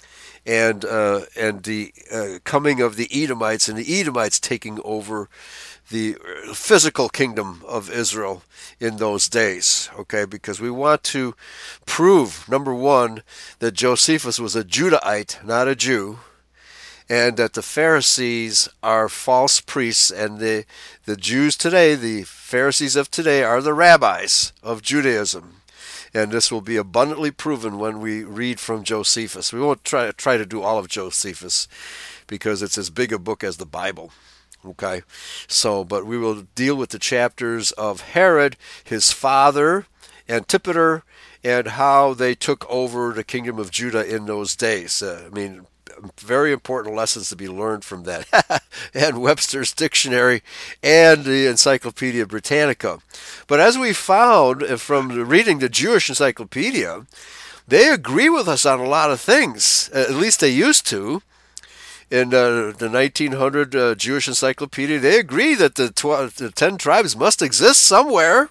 and uh, and the uh, coming of the Edomites and the Edomites taking over the physical kingdom of Israel in those days, okay? Because we want to prove, number one, that Josephus was a Judahite, not a Jew, and that the Pharisees are false priests, and the, the Jews today, the Pharisees of today, are the rabbis of Judaism. And this will be abundantly proven when we read from Josephus. We won't try, try to do all of Josephus because it's as big a book as the Bible. Okay, so, but we will deal with the chapters of Herod, his father, Antipater, and how they took over the kingdom of Judah in those days. Uh, I mean, very important lessons to be learned from that. And Webster's Dictionary and the Encyclopedia Britannica. But as we found from reading the Jewish Encyclopedia, they agree with us on a lot of things. At least they used to. In uh, the nineteen hundred uh, Jewish Encyclopedia, they agree that the, tw- the ten tribes must exist somewhere,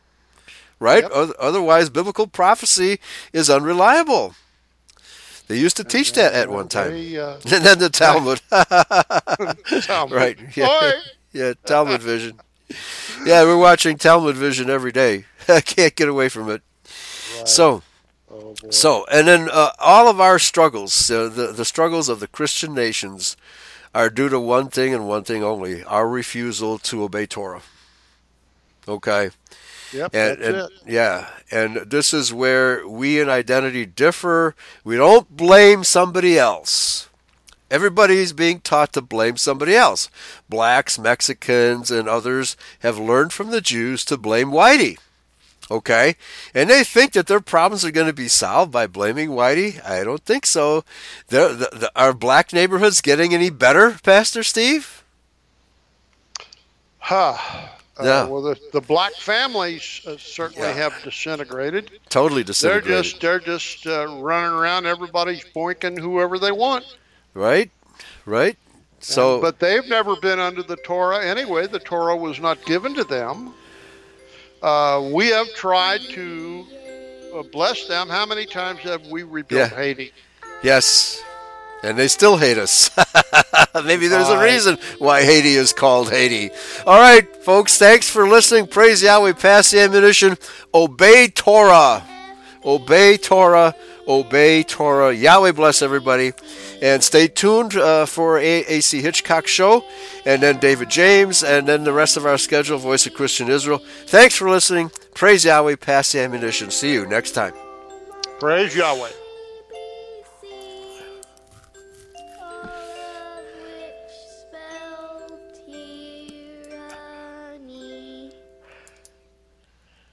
right? Yep. O- otherwise, biblical prophecy is unreliable. They used to teach that at one time. They, uh, and then the Talmud. Talmud. Right. Yeah. Oi! Yeah, Talmud Vision. Yeah, we're watching Talmud Vision every day. I can't get away from it. Right. So, Oh, boy. So, and then uh, all of our struggles, uh, the, the struggles of the Christian nations, are due to one thing and one thing only: our refusal to obey Torah. Okay? Yep, and, that's and it. yeah, and this is where we in identity differ. We don't blame somebody else. Everybody's being taught to blame somebody else. Blacks, Mexicans, and others have learned from the Jews to blame Whitey. Okay? And they think that their problems are going to be solved by blaming Whitey. I don't think so. The, the, the, are black neighborhoods getting any better, Pastor Steve? Huh. Uh, Yeah. Well, the, the black families uh, certainly Yeah. have disintegrated. Totally They're disintegrated. just they're just uh, running around. Everybody's boinking whoever they want. Right? Right? So, And- but they've never been under the Torah anyway. The Torah was not given to them. Uh, we have tried to uh, bless them. How many times have we rebuilt Yeah. Haiti? yes. And they still hate us. Maybe there's a Right. reason why Haiti is called Haiti. All right, folks, thanks for listening. Praise Yahweh. Pass the ammunition. Obey Torah. Obey Torah. Obey Torah. Yahweh bless everybody. And stay tuned uh, for a A C Hitchcock show, and then David James, and then the rest of our schedule, Voice of Christian Israel. Thanks for listening. Praise Yahweh. Pass the ammunition. See you next time. Praise Yahweh.